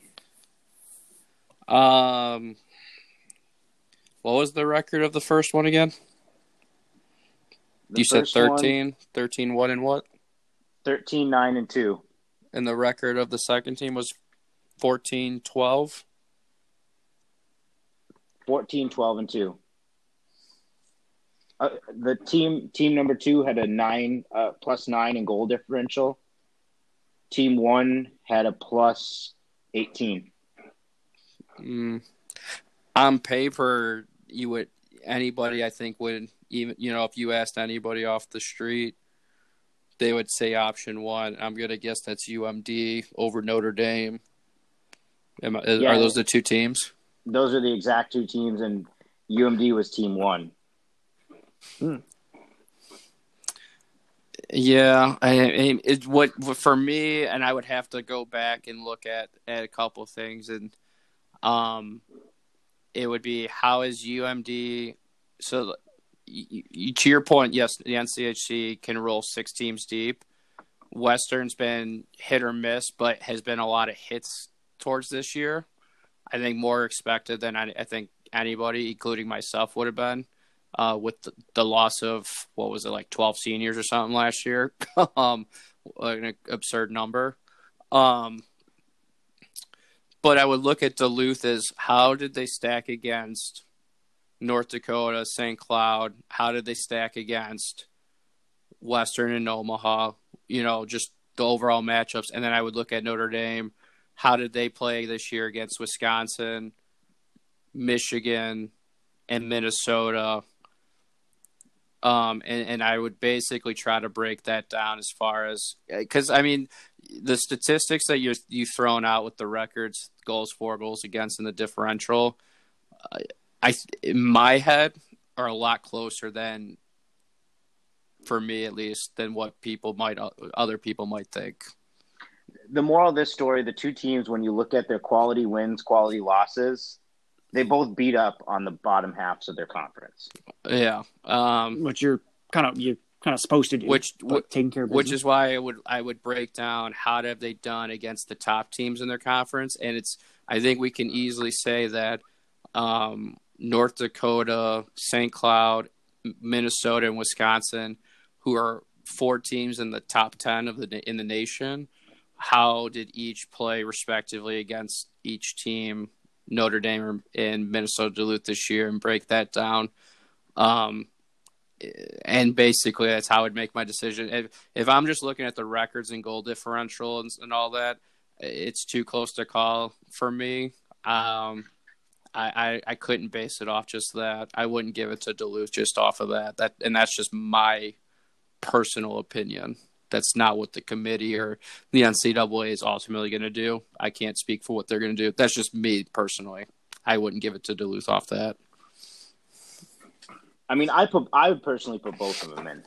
Um, what was the record of the first one again? The You said first one, thirteen, thirteen, one and what? thirteen, nine, and two. And the record of the second team was fourteen, twelve? fourteen, twelve, and two. Uh, the team team number two had a nine uh, plus nine in goal differential. Team one had a plus eighteen. Mm. On paper, you would anybody I think would even you know if you asked anybody off the street, they would say option one. I'm gonna guess that's U M D over Notre Dame. Am I, Yeah. Are those the two teams? Those are the exact two teams, and U M D was team one. Hmm. Yeah, I, I it what for me, and I would have to go back and look at, at a couple of things, and um, it would be how is U M D? So, y- y- to your point, yes, the N C H C can roll six teams deep. Western's been hit or miss, but has been a lot of hits towards this year. I think more expected than I, I think anybody, including myself, would have been. Uh, with the, the loss of, what was it, like twelve seniors or something last year. um, an absurd number. Um, but I would look at Duluth as how did they stack against North Dakota, Saint Cloud? How did they stack against Western and Omaha? You know, just the overall matchups. And then I would look at Notre Dame. How did they play this year against Wisconsin, Michigan, and Minnesota? Um, and, and I would basically try to break that down as far as because I mean the statistics that you you thrown out with the records, goals for, goals against, and the differential, uh, I in my head are a lot closer than, for me at least, than what people might other people might think. The moral of this story: the two teams, when you look at their quality wins, quality losses, they both beat up on the bottom halves of their conference. Yeah, um, Which you're kind of you're kind of supposed to do. Which but taking care of which business. is why I would I would break down how have they done against the top teams in their conference, and it's I think we can easily say that um, North Dakota, Saint Cloud, Minnesota, and Wisconsin, who are four teams in the top ten of the in the nation, how did each play respectively against each team? Notre Dame and Minnesota Duluth this year, and break that down. Um, and basically that's how I would make my decision. If, if I'm just looking at the records and goal differential and, and all that, it's too close to call for me. Um, I, I, I couldn't base it off just that. I wouldn't give it to Duluth just off of that. That and that's just my personal opinion. That's not what the committee or the N C double A is ultimately going to do. I can't speak for what they're going to do. That's just me personally. I wouldn't give it to Duluth off that. I mean, I put I would personally put both of them in.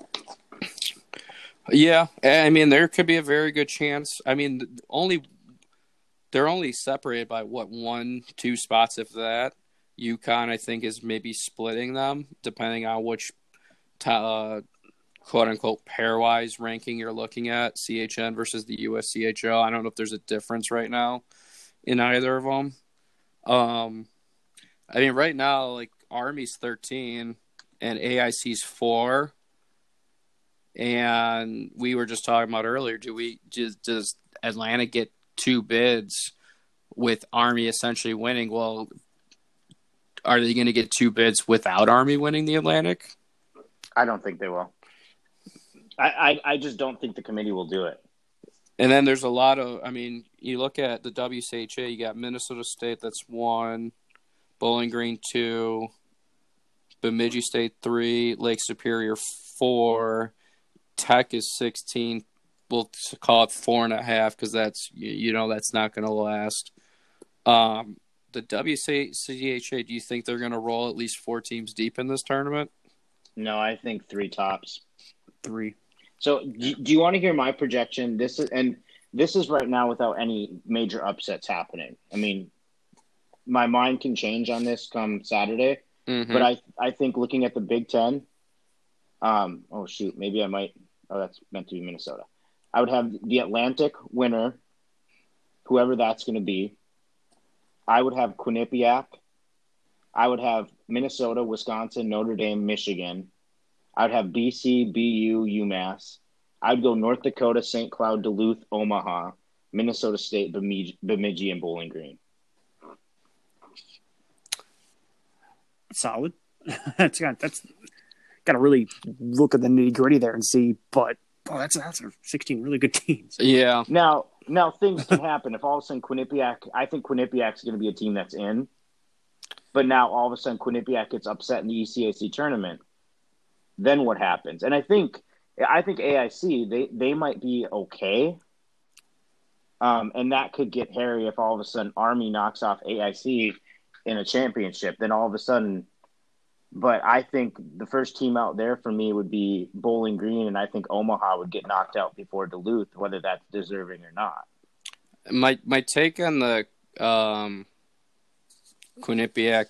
Yeah, I mean, there could be a very good chance. I mean, only they're only separated by what one, two spots, if that. UConn, I think, is maybe splitting them depending on which. Uh, quote unquote pairwise ranking you're looking at, C H N versus the U S C H L. I don't know if there's a difference right now in either of them. Um, I mean, right now, like Army's thirteen and A I C's four. And we were just talking about earlier, do we just does Atlanta get two bids with Army essentially winning? Well, are they going to get two bids without Army winning the Atlantic? I don't think they will. I, I, I just don't think the committee will do it. And then there's a lot of, I mean, you look at the W C H A, you got Minnesota State, that's one, Bowling Green, two, Bemidji State, three, Lake Superior, four, Tech is sixteen. We'll call it four and a half because that's, you know, that's not going to last. Um, the W C H A, do you think they're going to roll at least four teams deep in this tournament? No, I think three tops. Three. So do, do you want to hear my projection? This is, and this is right now without any major upsets happening. I mean, my mind can change on this come Saturday, mm-hmm. but I, I think looking at the Big Ten, um, oh shoot, maybe I might, oh, that's meant to be Minnesota. I would have the Atlantic winner, whoever that's going to be. I would have Quinnipiac. I would have Minnesota, Wisconsin, Notre Dame, Michigan. I would have B C, B U, UMass. I'd go North Dakota, Saint Cloud, Duluth, Omaha, Minnesota State, Bemidji, Bemidji and Bowling Green. Solid. that's got that's got to really look at the nitty gritty there and see. But oh, that's that's sixteen really good teams. Yeah. Now, now things can happen. If all of a sudden Quinnipiac, I think Quinnipiac's going to be a team that's in. But now all of a sudden Quinnipiac gets upset in the E C A C tournament. Then what happens? And I think I think A I C they they might be okay. Um, and that could get hairy if all of a sudden Army knocks off A I C in a championship. Then all of a sudden, but I think the first team out there for me would be Bowling Green, and I think Omaha would get knocked out before Duluth, whether that's deserving or not. My my take on the um, Quinnipiac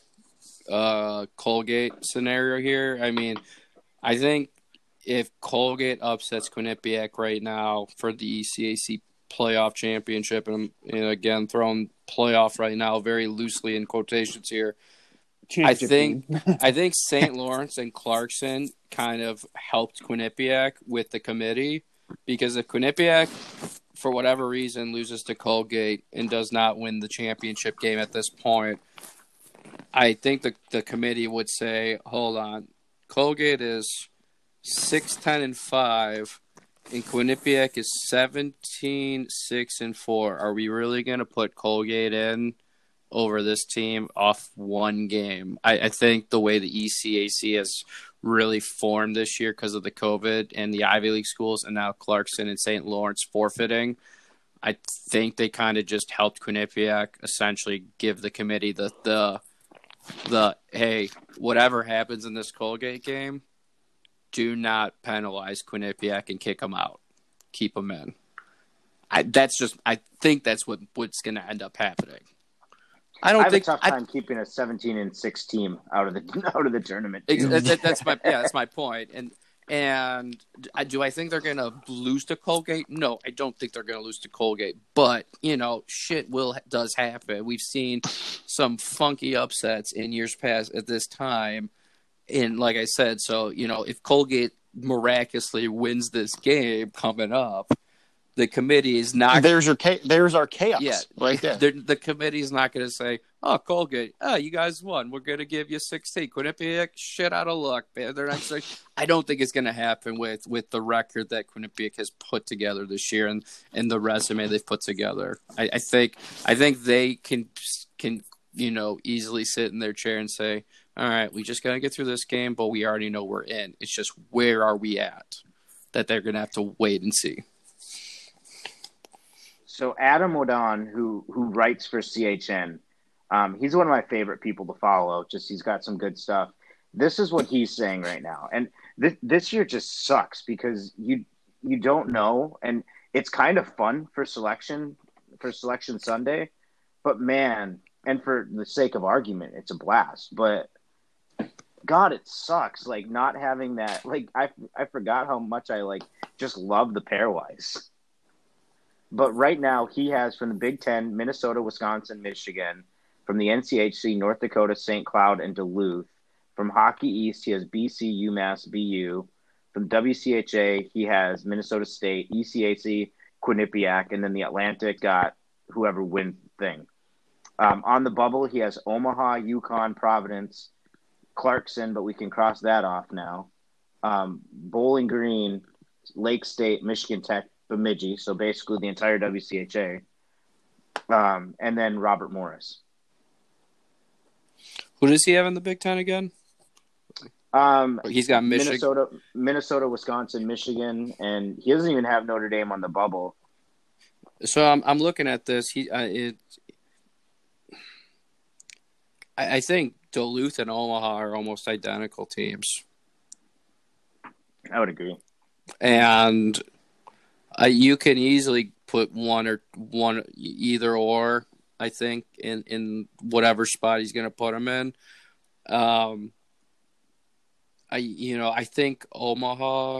uh, Colgate scenario here. I mean, I think if Colgate upsets Quinnipiac right now for the E C A C playoff championship, and, and again throwing playoff right now very loosely in quotations here, I think I think Saint Lawrence and Clarkson kind of helped Quinnipiac with the committee, because if Quinnipiac, for whatever reason, loses to Colgate and does not win the championship game at this point, I think the the committee would say, hold on, Colgate is six, ten, and five, and Quinnipiac is seventeen, six, and four. Are we really going to put Colgate in over this team off one game? I, I think the way the E C A C has really formed this year because of the COVID and the Ivy League schools, and now Clarkson and Saint Lawrence forfeiting, I think they kind of just helped Quinnipiac essentially give the committee the the the hey, whatever happens in this Colgate game, do not penalize Quinnipiac and kick them out. Keep them in. I that's just I think that's what what's going to end up happening. I don't I have think a tough I, time keeping a seventeen and six team out of the out of the tournament. that, that's my yeah, that's my point. And and do I think they're going to lose to Colgate? No, I don't think they're going to lose to Colgate. But you know, shit will does happen. We've seen some funky upsets in years past at this time. And like I said, so you know, if Colgate miraculously wins this game coming up, the committee is not. There's your there's our chaos. Yeah, right there. The committee is not going to say, "Oh, Colgate, oh, you guys won. We're going to give you sixteen." Quinnipiac, shit out of luck, man. They're not saying. I don't think it's going to happen with, with the record that Quinnipiac has put together this year and, and the resume they've put together. I, I think I think they can can you know easily sit in their chair and say, "All right, we just got to get through this game, but we already know we're in. It's just where are we at?" That they're going to have to wait and see. So Adam O'Don, who who writes for C H N, um, he's one of my favorite people to follow. Just he's got some good stuff. This is what he's saying right now, and this this year just sucks because you you don't know, and it's kind of fun for selection for Selection Sunday, but man, and for the sake of argument, it's a blast. But God, it sucks like not having that. Like I I forgot how much I like just love the pairwise. But right now, he has from the Big Ten, Minnesota, Wisconsin, Michigan, from the N C H C, North Dakota, Saint Cloud, and Duluth, From Hockey East, he has B C, UMass, B U. From W C H A, he has Minnesota State, E C A C, Quinnipiac, and then the Atlantic got whoever wins the thing. Um, on the bubble, he has Omaha, UConn, Providence, Clarkson, but we can cross that off now. Um, Bowling Green, Lake State, Michigan Tech, Bemidji, so basically the entire W C H A. Um, and then Robert Morris. Who does he have in the Big Ten again? Um, He's got Michigan. Minnesota, Minnesota, Wisconsin, Michigan, and he doesn't even have Notre Dame on the bubble. So I'm I'm looking at this. He uh, it. I, I think Duluth and Omaha are almost identical teams. I would agree. And uh, you can easily put one or one either or. I think in, in whatever spot he's going to put him in. Um, I you know I think Omaha.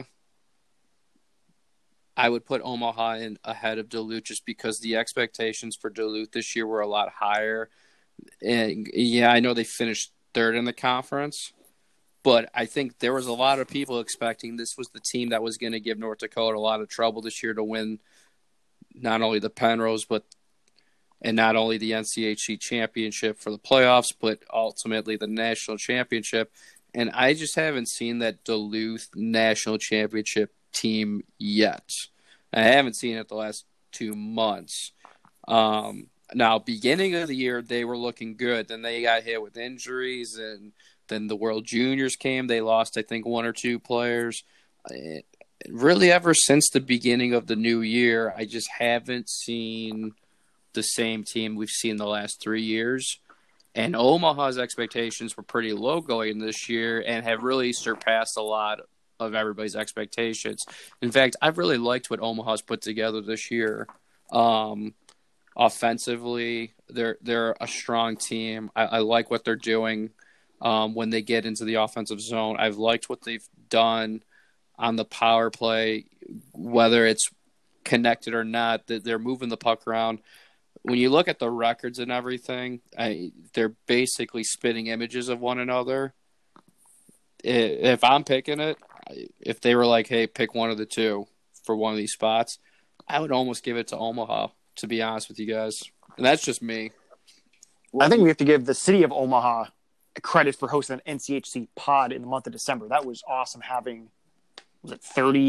I would put Omaha in ahead of Duluth just because the expectations for Duluth this year were a lot higher. And yeah, I know they finished third in the conference, but I think there was a lot of people expecting this was the team that was going to give North Dakota a lot of trouble this year to win not only the Penrose, but and not only the N C H C championship for the playoffs, but ultimately the national championship. And I just haven't seen that Duluth national championship team yet. I haven't seen it the last two months. Um, now, beginning of the year, they were looking good. Then they got hit with injuries, and then the World Juniors came. They lost, I think, one or two players. It, really, ever since the beginning of the new year, I just haven't seen the same team we've seen the last three years. And Omaha's expectations were pretty low going this year and have really surpassed a lot of everybody's expectations. In fact, I've really liked what Omaha's put together this year. Um, offensively, they're they're a strong team. I, I like what they're doing um, when they get into the offensive zone. I've liked what they've done on the power play, whether it's connected or not. That they're moving the puck around. When you look at the records and everything, I, they're basically spitting images of one another. If I'm picking it, if they were like, hey, pick one of the two for one of these spots, I would almost give it to Omaha, to be honest with you guys. And that's just me. I think we have to give the city of Omaha credit for hosting an N C H C pod in the month of December. That was awesome having, was it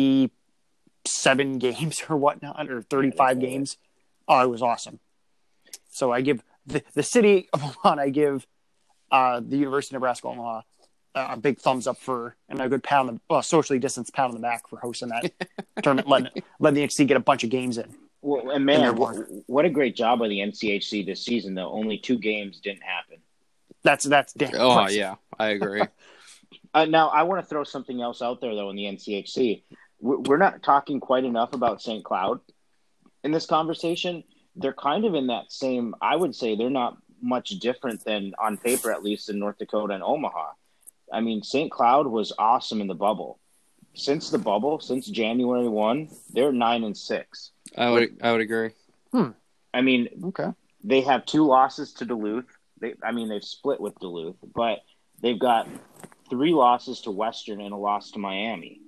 thirty-seven games or whatnot, or thirty-five games? Oh, it was awesome. So I give the, the city of Omaha, I give uh, the University of Nebraska Omaha uh, a big thumbs up for, and a good pat on the, well, socially distanced pat on the back for hosting that tournament, letting, letting the N C get a bunch of games in. Well, and man, what, what a great job by the N C H C this season, though. Only two games didn't happen. That's that's damn Oh, impressive. yeah, I agree. uh, now, I want to throw something else out there, though, in the N C H C. We're not talking quite enough about Saint Cloud in this conversation. They're kind of in that same, I would say they're not much different than, on paper at least, in North Dakota and Omaha. I mean, Saint Cloud was awesome in the bubble. Since the bubble, since January first, they're nine and six. I would I would agree. Hmm. I mean, Okay. they have two losses to Duluth. They, I mean, they've split with Duluth, but they've got three losses to Western and a loss to Miami.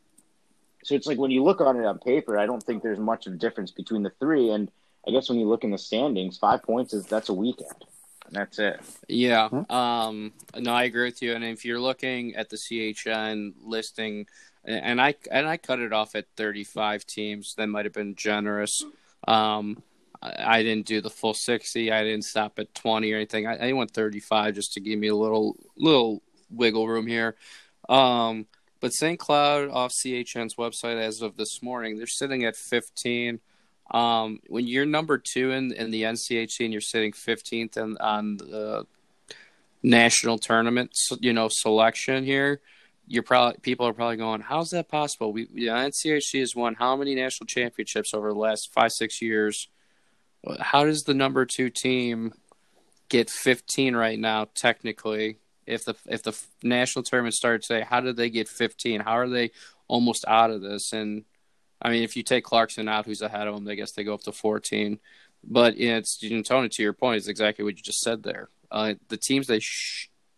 So it's like when you look on it on paper, I don't think there's much of a difference between the three. And I guess when you look in the standings, five points is that's a weekend. And that's it. Yeah. Um, no, I agree with you. And if you're looking at the C H N listing, and I and I cut it off at thirty-five teams, that might have been generous. Um, I, I didn't do the full sixty. I didn't stop at twenty or anything. I, I went thirty-five just to give me a little little wiggle room here. Um, but Saint Cloud off C H N's website as of this morning, they're sitting at fifteen. Um, when you're number two in, in the N C H C and you're sitting fifteenth in, on the national tournament, you know, selection here, you're probably people are probably going, "How's that possible?" We, you know, N C H C has won how many national championships over the last five, six years? How does the number two team get fifteen right now? Technically, if the if the national tournament started today, how did they get fifteen? How are they almost out of this? And I mean, if you take Clarkson out, who's ahead of them, I guess they go up to fourteen. But you know, it's, you know, Tony, to your point, is exactly what you just said there. Uh, the teams they sh-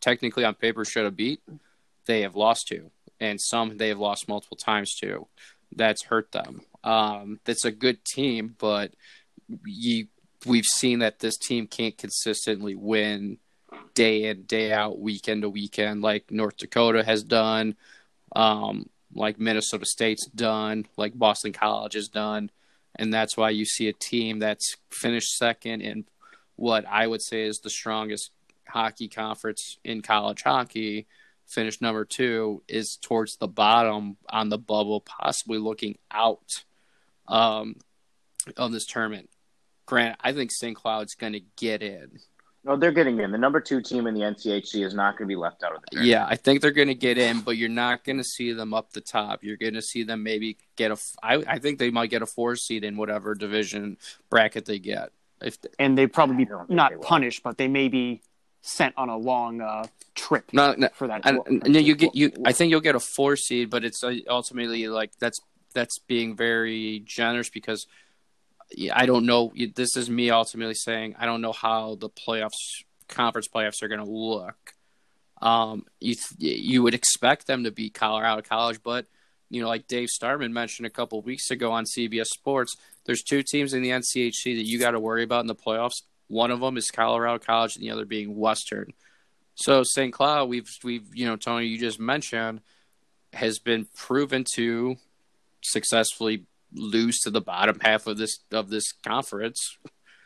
technically on paper should have beat, they have lost to. And some they have lost multiple times to. That's hurt them. Um, that's a good team, but you, we've seen that this team can't consistently win day in, day out, weekend to weekend, like North Dakota has done, um, like Minnesota State's done, like Boston College has done. And that's why you see a team that's finished second in what I would say is the strongest hockey conference in college hockey, finished number two, is towards the bottom on the bubble, possibly looking out um, of this tournament. Grant, I think Saint Cloud's going to get in. No, they're getting in. The number two team in the N C H C is not going to be left out of the tournament. Yeah, I think they're going to get in, but you're not going to see them up the top. You're going to see them maybe get a – I I think they might get a four seed in whatever division bracket they get. If they, and they'd probably be not punished, but they may be sent on a long uh, trip no, no, for that. And, and you get you. I think you'll get a four seed, but it's ultimately like that's that's being very generous because – I don't know. This is me ultimately saying I don't know how the playoffs, conference playoffs, are going to look. Um, you you would expect them to beat Colorado College, but you know, like Dave Starman mentioned a couple of weeks ago on C B S Sports, there's two teams in the N C H C that you got to worry about in the playoffs. One of them is Colorado College, and the other being Western. So Saint Cloud, we've we've you know, Tony, you just mentioned, has been proven to successfully lose to the bottom half of this of this conference,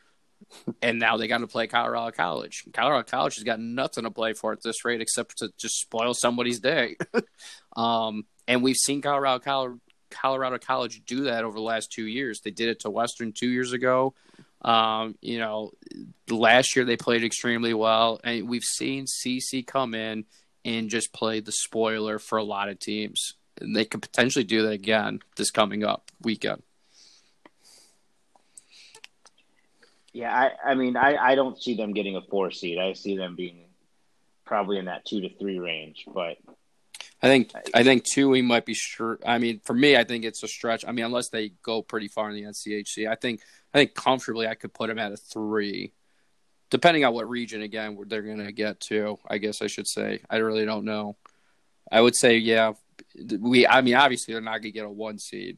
and now they got to play Colorado College. Colorado College has got nothing to play for at this rate except to just spoil somebody's day. um, and we've seen Colorado College, Colorado College do that over the last two years. They did it to Western two years ago. Um, you know, last year they played extremely well, and we've seen C C come in and just play the spoiler for a lot of teams. And they could potentially do that again this coming up weekend. Yeah, I, I mean, I, I don't see them getting a four seed. I see them being probably in that two to three range. But I think I think two we might be sure. I mean, for me, I think it's a stretch. I mean, unless they go pretty far in the N C H C, I think I think comfortably I could put them at a three, depending on what region again they're going to get to. I guess I should say. I really don't know. I would say yeah. We, I mean, obviously they're not going to get a one seed.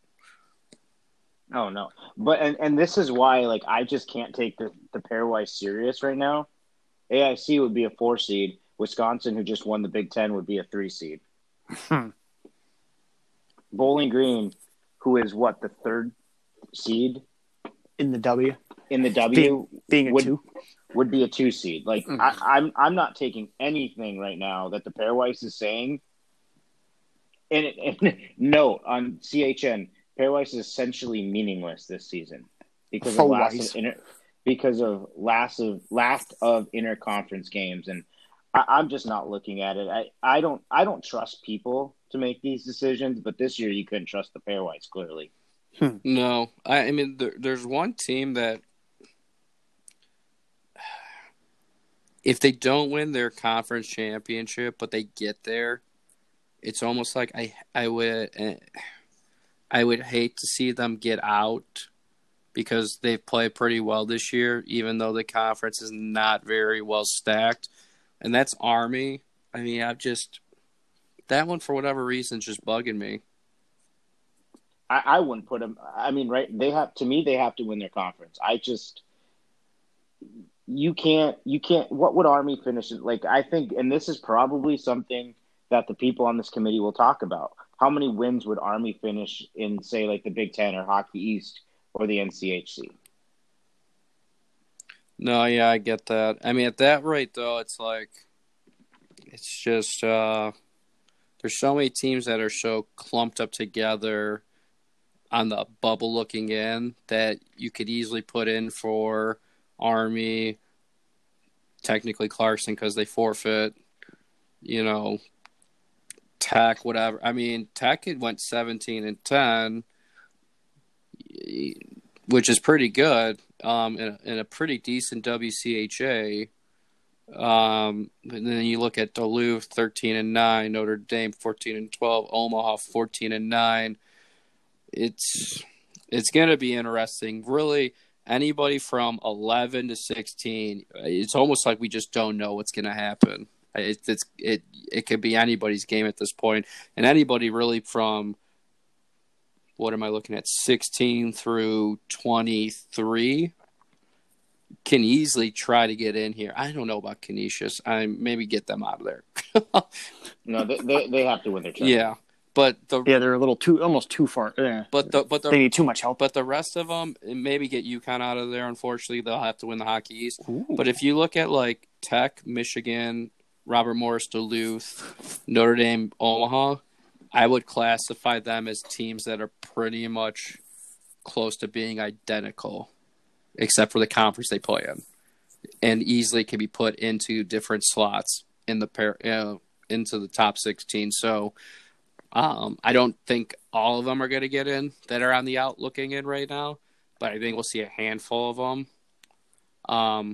Oh no, but and, and this is why, like, I just can't take the the pairwise serious right now. A I C would be a four seed. Wisconsin, who just won the Big Ten, would be a three seed. Hmm. Bowling Green, who is what, the third seed in the W, in the W, being, being a would, two, would be a two seed. Like mm. I, I'm, I'm not taking anything right now that the pairwise is saying. And, and note on C H N, pairwise is essentially meaningless this season because of last of inter, because of last of last of interconference games, and I, I'm just not looking at it. I, I don't I don't trust people to make these decisions, but this year you couldn't trust the pairwise clearly. Hmm. No, I, I mean there, there's one team that if they don't win their conference championship, but they get there. It's almost like I I would I would hate to see them get out because they've played pretty well this year, even though the conference is not very well stacked. And that's Army. I mean, I've just that one for whatever reason is just bugging me. I, I wouldn't put them. I mean, right? They have to me. They have to win their conference. I just you can't you can't. What would Army finish like? I think, and this is probably something that the people on this committee will talk about. How many wins would Army finish in, say, like the Big Ten or Hockey East or the N C H C? No, yeah, I get that. I mean, at that rate, though, it's like, it's just, uh, there's so many teams that are so clumped up together on the bubble looking in that you could easily put in for Army, technically Clarkson because they forfeit, you know, Tech, whatever. I mean, Tech had went seventeen and ten, which is pretty good, um, in a, in a pretty decent W C H A. Um, and then you look at Duluth, thirteen and nine, Notre Dame, fourteen and twelve, Omaha, fourteen and nine. It's it's going to be interesting. Really, anybody from eleven to sixteen, it's almost like we just don't know what's going to happen. It, it's it it could be anybody's game at this point, and anybody really from what am I looking at, sixteen through twenty-three can easily try to get in here. I don't know about Canisius. I maybe get them out of there. No, they, they they have to win their tournament. Yeah, but the Yeah, they're a little too, almost too far. Yeah. but the but the They need too much help. but the rest of them maybe get UConn out of there. Unfortunately, they'll have to win the Hockey East. Ooh. But if you look at like Tech, Michigan, Robert Morris, Duluth, Notre Dame, Omaha, I would classify them as teams that are pretty much close to being identical, except for the conference they play in, and easily can be put into different slots in the pair uh, into the top sixteen. So um, I don't think all of them are going to get in that are on the out looking in right now, but I think we'll see a handful of them. Um,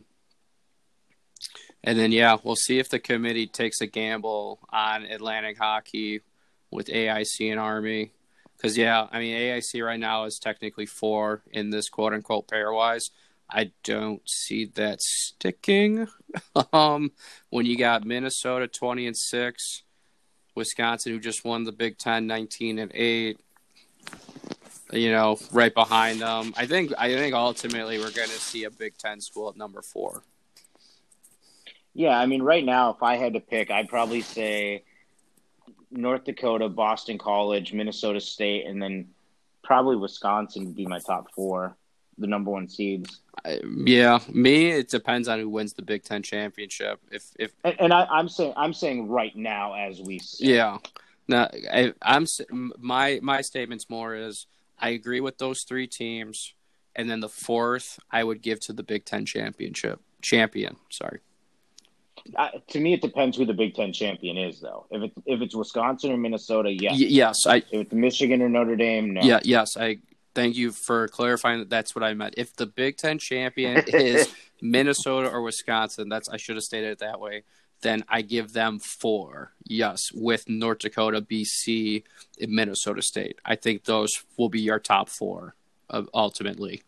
and then yeah, we'll see if the committee takes a gamble on Atlantic Hockey with A I C and Army. Because, yeah, I mean, A I C right now is technically four in this quote-unquote pairwise. I don't see that sticking. um, when you got Minnesota twenty and six, Wisconsin, who just won the Big Ten nineteen and eight, you know, right behind them. I think I think ultimately we're going to see a Big Ten school at number four. Yeah, I mean, right now, if I had to pick, I'd probably say North Dakota, Boston College, Minnesota State, and then probably Wisconsin would be my top four, the number one seeds. Uh, yeah, me, it depends on who wins the Big Ten championship. If if And, and I, I'm saying, I'm saying right now as we see. yeah, now I, I'm my my statement's more is I agree with those three teams, and then the fourth I would give to the Big Ten championship champion. Sorry. Uh, to me, it depends who the Big Ten champion is, though. If it's if it's Wisconsin or Minnesota, yes. Y- yes, I. If it's Michigan or Notre Dame, no. Yeah, yes, I. Thank you for clarifying that. That's what I meant. If the Big Ten champion is Minnesota or Wisconsin, that's I should have stated it that way. Then I give them four. Yes, with North Dakota, B C, and Minnesota State. I think those will be your top four, uh, ultimately.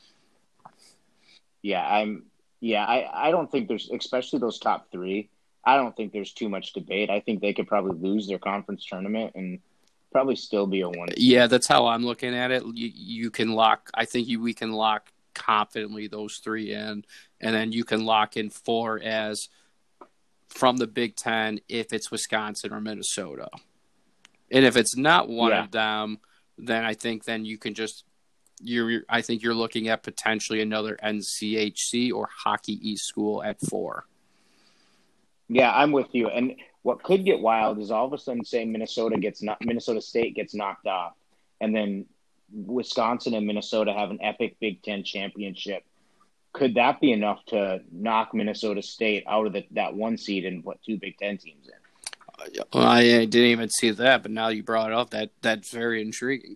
Yeah, I'm. Yeah, I, I don't think there's, especially those top three, I don't think there's too much debate. I think they could probably lose their conference tournament and probably still be a one. Yeah, that's how I'm looking at it. You, you can lock, I think you, we can lock confidently those three in, and then you can lock in four as from the Big Ten if it's Wisconsin or Minnesota. And if it's not one Yeah. of them, then I think then you can just You're, I think you're looking at potentially another N C H C or Hockey East school at four. Yeah, I'm with you. And what could get wild is all of a sudden, say Minnesota gets not, Minnesota State gets knocked off, and then Wisconsin and Minnesota have an epic Big Ten championship. Could that be enough to knock Minnesota State out of the, that one seed and put two Big Ten teams in? Well, I didn't even see that, but now you brought it up. That that's very intriguing.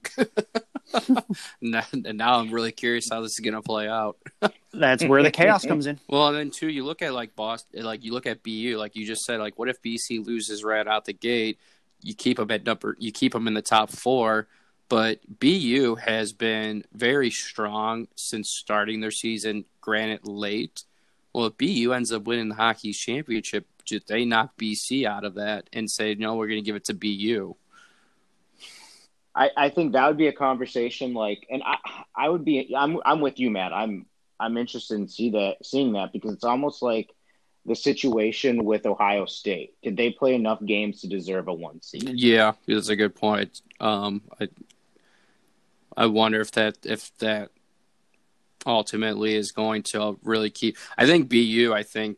now, and now I'm really curious how this is going to play out. That's where the chaos comes in. Well, and then too, you look at like Boston, like you look at B U, like you just said, like what if B C loses right out the gate? You keep them at number, you keep them in the top four, but B U has been very strong since starting their season. Granted, late. Well, if B U ends up winning the Hockey Championship, should they knock B C out of that and say, no, we're going to give it to B U? I, I think that would be a conversation like, and I I would be I'm I'm with you, Matt. I'm I'm interested in see that seeing that because it's almost like the situation with Ohio State. Did they play enough games to deserve a one seed? Yeah, that's a good point. Um, I I wonder if that if that ultimately is going to really keep. I think B U. I think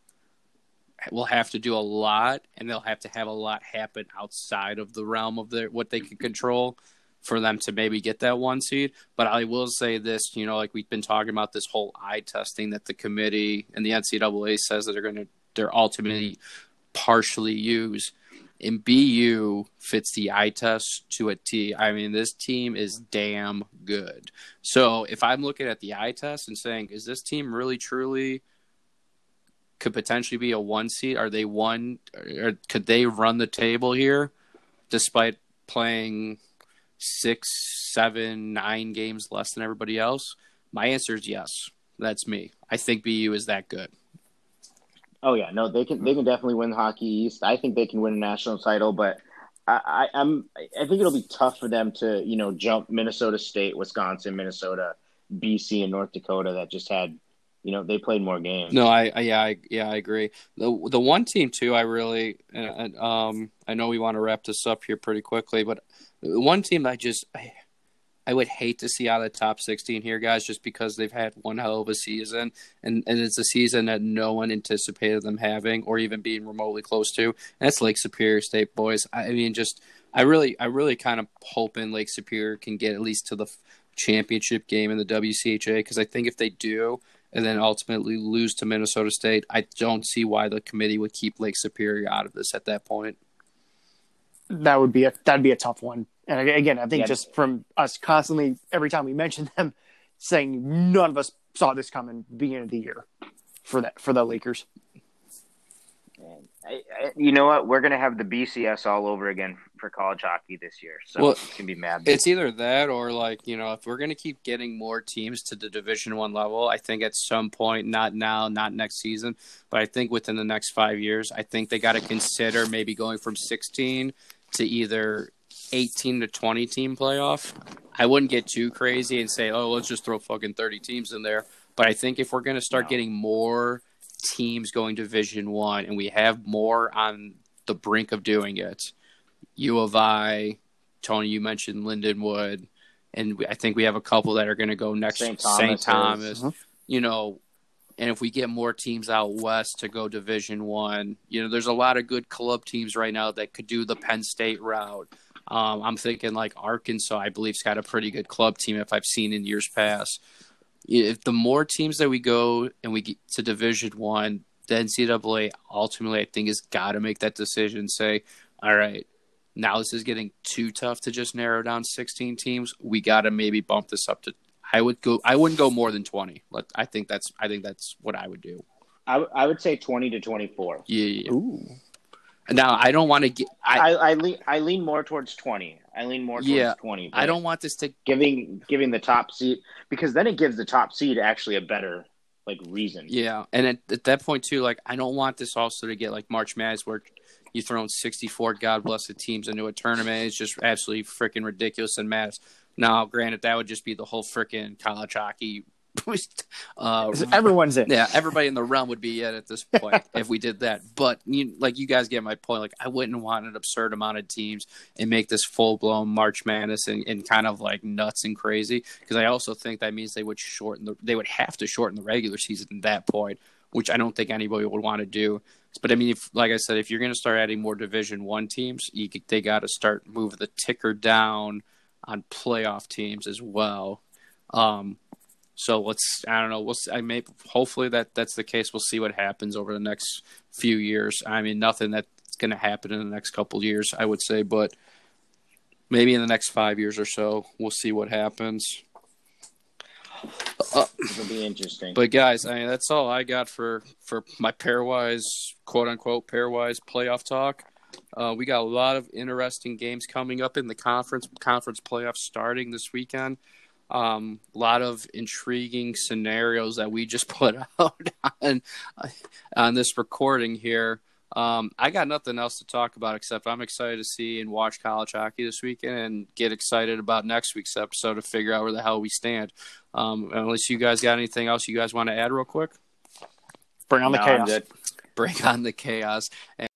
will have to do a lot, and they'll have to have a lot happen outside of the realm of their what they can control for them to maybe get that one seed. But I will say this, you know, like we've been talking about this whole eye testing that the committee and the N C double A says that they're going to they're ultimately partially use. And B U fits the eye test to a T. I mean, this team is damn good. So if I'm looking at the eye test and saying, is this team really truly could potentially be a one seed? Are they one? Or could they run the table here despite playing six, seven, nine games less than everybody else? My answer is yes. That's me. I think B U is that good. Oh yeah, no, they can they can definitely win the Hockey East. I think they can win a national title, but I, I, I'm I think it'll be tough for them to you know jump Minnesota State, Wisconsin, Minnesota, B C, and North Dakota that just had you know they played more games. No, I, I yeah, I, yeah, I agree. The the one team too, I really, uh, um, I know we want to wrap this up here pretty quickly, but the one team I just, I, I would hate to see out of the top sixteen here, guys, just because they've had one hell of a season, and, and it's a season that no one anticipated them having or even being remotely close to. And that's Lake Superior State, boys. I mean, just I really, I really kind of hoping Lake Superior can get at least to the championship game in the W C H A, because I think if they do, and then ultimately lose to Minnesota State, I don't see why the committee would keep Lake Superior out of this at that point. That would be a that'd be a tough one. And again, I think Yeah. just from us constantly, every time we mention them, saying none of us saw this coming beginning of the year for that for the Lakers. I, I, you know what? We're gonna have the B C S all over again for college hockey this year, so Well, it's gonna be mad. It's either that or, like, you know, if we're going to keep getting more teams to the Division One level, I think at some point, not now, not next season, but I think within the next five years, I think they got to consider maybe going from sixteen to either eighteen to twenty team playoff. I wouldn't get too crazy and say, oh, let's just throw fucking thirty teams in there. But I think if we're going to start No. getting more teams going Division One, and we have more on the brink of doing it, U of I, Tony, you mentioned Lindenwood, and we, I think we have a couple that are going to go next. Saint Saint Thomas Thomas, Mhm. you know, and if we get more teams out west to go Division One, you know, there's a lot of good club teams right now that could do the Penn State route. Um, I'm thinking like Arkansas, I believe, has got a pretty good club team if I've seen in years past. If the more teams that we go and we get to Division One, the N C double A ultimately, I think, has got to make that decision. Say, all right, now this is getting too tough to just narrow down sixteen teams. We got to maybe bump this up to. I would go. I wouldn't go more than twenty. Let I think that's. I think that's what I would do. I, w- I would say twenty to twenty-four. Yeah. yeah, yeah. Ooh. Now I don't want to get. I, I, I lean I lean more towards twenty. I lean more towards Yeah, twenty. I don't want this to. giving giving the top seed because then it gives the top seed actually a better like reason. Yeah, and at, at that point too, like I don't want this also to get like March Madness where you throw in sixty-four God blessed teams into a tournament. It's just absolutely freaking ridiculous and madness. Now, granted, that would just be the whole freaking college hockey. uh, Everyone's in. yeah, everybody in the realm would be in at this point if we did that. But you, like you guys get my point. Like I wouldn't want an absurd amount of teams and make this full blown March Madness and, and kind of like nuts and crazy. Because I also think that means they would shorten the. They would have to shorten the regular season at that point, which I don't think anybody would want to do. But I mean, if like I said, if you're going to start adding more Division One teams, you could, they got to start move the ticker down on playoff teams as well. Um, so let's, I don't know, we'll see, I may, hopefully that that's the case. We'll see what happens over the next few years. I mean, nothing that's going to happen in the next couple of years, I would say, but maybe in the next five years or so, we'll see what happens. Uh, It'll be interesting. but guys, I mean, that's all I got for, for my pairwise, quote unquote, pairwise playoff talk. Uh, we got a lot of interesting games coming up in the conference conference playoffs starting this weekend. Um, a lot of intriguing scenarios that we just put out on, on this recording here. Um, I got nothing else to talk about except I'm excited to see and watch college hockey this weekend and get excited about next week's episode to figure out where the hell we stand. Um, unless you guys got anything else you guys want to add real quick? Bring on the No, I'm chaos. good. Bring on the chaos.